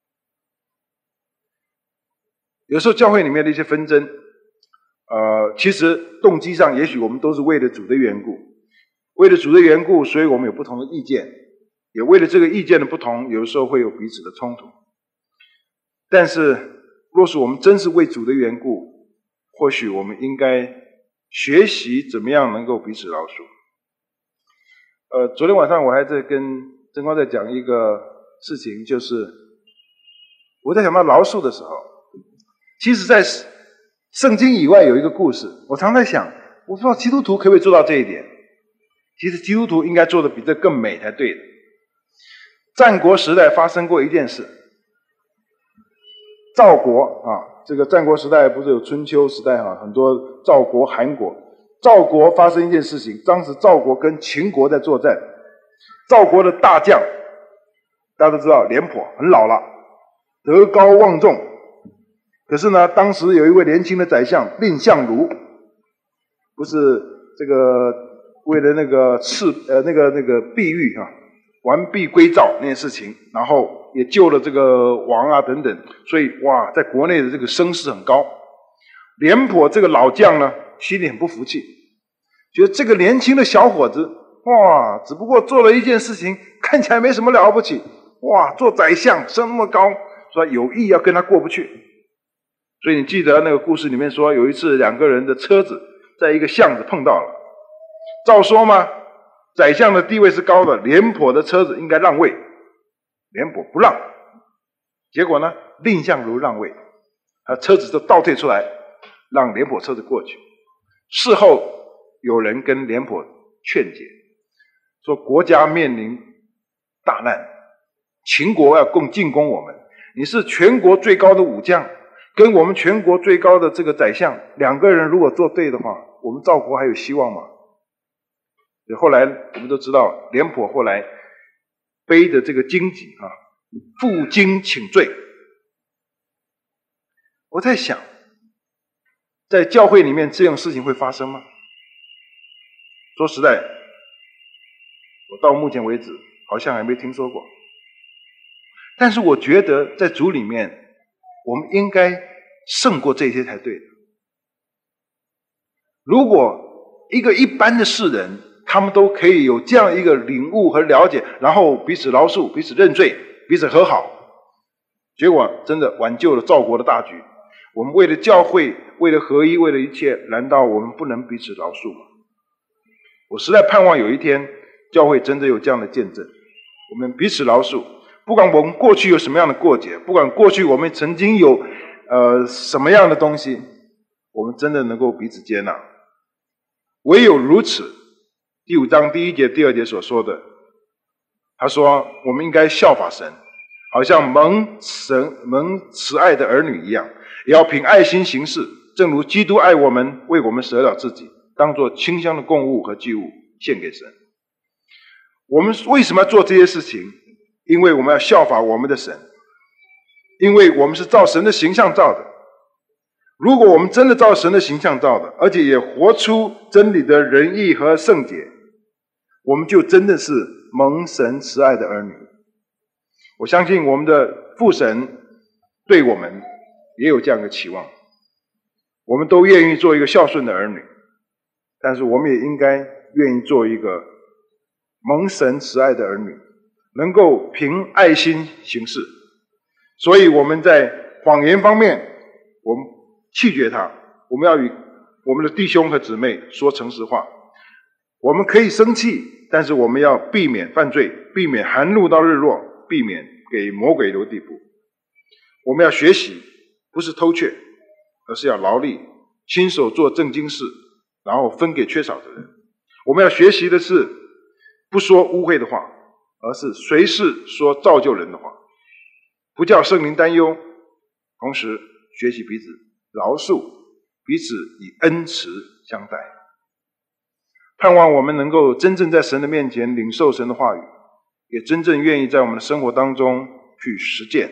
有时候教会里面的一些纷争，其实动机上也许我们都是为了主的缘故，为了主的缘故，所以我们有不同的意见，也为了这个意见的不同，有的时候会有彼此的冲突。但是若是我们真是为主的缘故，或许我们应该学习怎么样能够彼此饶恕。昨天晚上我还在跟真光在讲一个事情，就是我在讲到饶恕的时候，其实在圣经以外有一个故事，我常在想，我不知道基督徒可不可以做到这一点。其实基督徒应该做的比这更美才对的。战国时代发生过一件事，赵国这个战国时代不是有春秋时代很多赵国、韩国。赵国发生一件事情，当时赵国跟秦国在作战，赵国的大将大家都知道廉颇很老了，德高望重，可是呢，当时有一位年轻的宰相蔺相如，不是这个为了那个碧玉完璧归赵那件事情，然后也救了这个王等等，所以在国内的这个声势很高。廉颇这个老将呢，心里很不服气，觉得这个年轻的小伙子只不过做了一件事情，看起来没什么了不起，做宰相升那么高，说有意要跟他过不去。所以你记得那个故事里面说，有一次两个人的车子在一个巷子碰到了，照说嘛，宰相的地位是高的，廉颇的车子应该让位，廉颇不让，结果呢，蔺相如让位，他车子就倒退出来，让廉颇车子过去。事后有人跟廉颇劝解，说国家面临大难，秦国要进攻我们，你是全国最高的武将，跟我们全国最高的这个宰相，两个人如果做对的话，我们赵国还有希望吗？后来我们都知道，廉颇后来背着这个荆棘负荆请罪。我在想，在教会里面这种事情会发生吗？说实在，我到目前为止好像还没听说过。但是我觉得在主里面，我们应该胜过这些才对的。如果一个一般的世人，他们都可以有这样一个领悟和了解，然后彼此饶恕，彼此认罪，彼此和好，结果真的挽救了赵国的大局。我们为了教会，为了合一，为了一切，难道我们不能彼此饶恕吗？我实在盼望有一天教会真的有这样的见证，我们彼此饶恕，不管我们过去有什么样的过节，不管过去我们曾经有什么样的东西，我们真的能够彼此接纳。唯有如此，第5章第1节第2节所说的，他说我们应该效法神， 好像蒙慈爱的儿女一样，也要凭爱心行事，正如基督爱我们，为我们舍了自己，当作清香的供物和祭物献给神。我们为什么要做这些事情？因为我们要效法我们的神，因为我们是照神的形象造的。如果我们真的照神的形象造的，而且也活出真理的仁义和圣洁，我们就真的是蒙神慈爱的儿女。我相信我们的父神对我们也有这样的期望，我们都愿意做一个孝顺的儿女，但是我们也应该愿意做一个蒙神慈爱的儿女，能够凭爱心行事。所以我们在谎言方面，我们弃绝它，我们要与我们的弟兄和姊妹说诚实话。我们可以生气，但是我们要避免犯罪，避免含怒到日落，避免给魔鬼留地步。我们要学习，不是偷窃，而是要劳力，亲手做正经事，然后分给缺少的人。我们要学习的是不说污秽的话，而是随时说造就人的话，不叫圣灵担忧，同时学习彼此饶恕，彼此以恩慈相待。盼望我们能够真正在神的面前领受神的话语，也真正愿意在我们的生活当中去实践。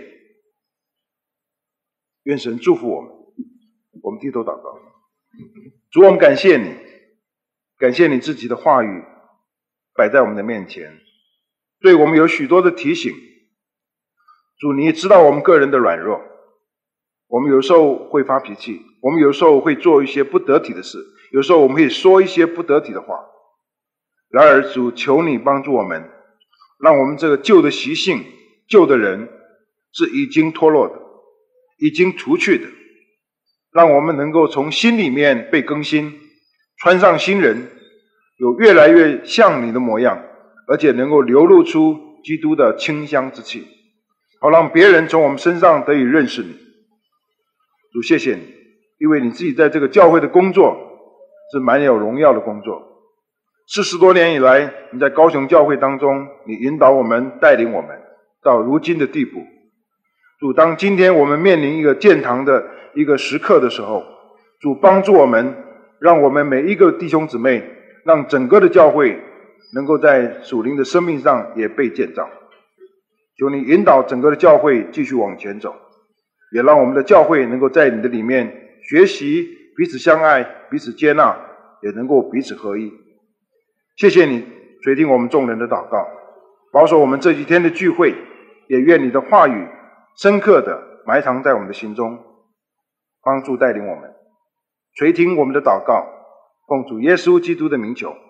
愿神祝福我们。我们低头祷告。主，我们感谢你，感谢你自己的话语摆在我们的面前，对我们有许多的提醒。主，你也知道我们个人的软弱，我们有时候会发脾气，我们有时候会做一些不得体的事，有时候我们会说一些不得体的话。然而主，求你帮助我们，让我们这个旧的习性、旧的人是已经脱落的，已经除去的，让我们能够从心里面被更新，穿上新人，有越来越像你的模样，而且能够流露出基督的清香之气，好让别人从我们身上得以认识你。主，谢谢你，因为你自己在这个教会的工作是蛮有荣耀的工作。40多年以来，你在高雄教会当中，你引导我们，带领我们到如今的地步。主，当今天我们面临一个建堂的一个时刻的时候，主帮助我们，让我们每一个弟兄姊妹，让整个的教会能够在属灵的生命上也被建造。求你引导整个的教会继续往前走，也让我们的教会能够在你的里面学习彼此相爱，彼此接纳，也能够彼此合一。谢谢你垂听我们众人的祷告，保守我们这几天的聚会，也愿你的话语深刻的埋藏在我们的心中，帮助带领我们。垂听我们的祷告，奉主耶稣基督的名求。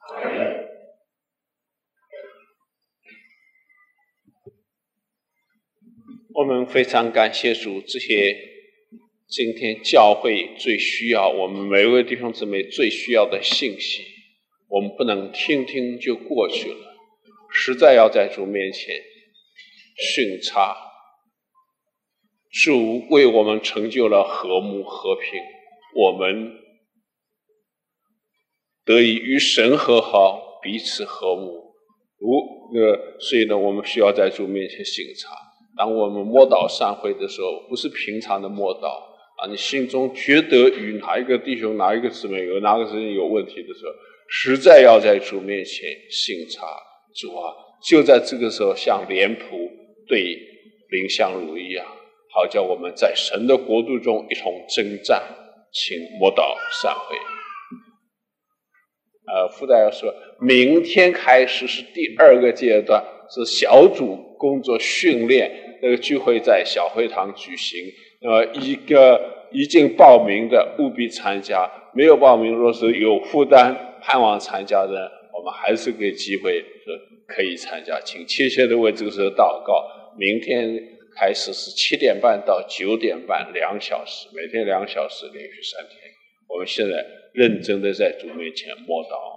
我们非常感谢主，这些今天教会最需要，我们每位弟兄姊妹最需要的信息，我们不能听听就过去了，实在要在主面前巡查。主为我们成就了和睦和平，我们得以与神和好，彼此和睦。所以呢，我们需要在主面前巡查。当我们默祷散会的时候，不是平常的默祷啊，你心中觉得与哪一个弟兄、哪一个姊妹有哪个事情有问题的时候，实在要在主面前巡查。主啊，就在这个时候，像廉仆对林香如一样，好叫我们在神的国度中一同征战。请默祷散会。附带要说，明天开始是第2个阶段，是小组工作训练。那个聚会在小会堂举行，已经报名的务必参加，没有报名若是有负担盼望参加的，我们还是给机会可以参加。请切切的为这个事祷告。明天开始是7点半到9点半，2小时，每天2小时，连续3天。我们现在认真的在主面前默祷。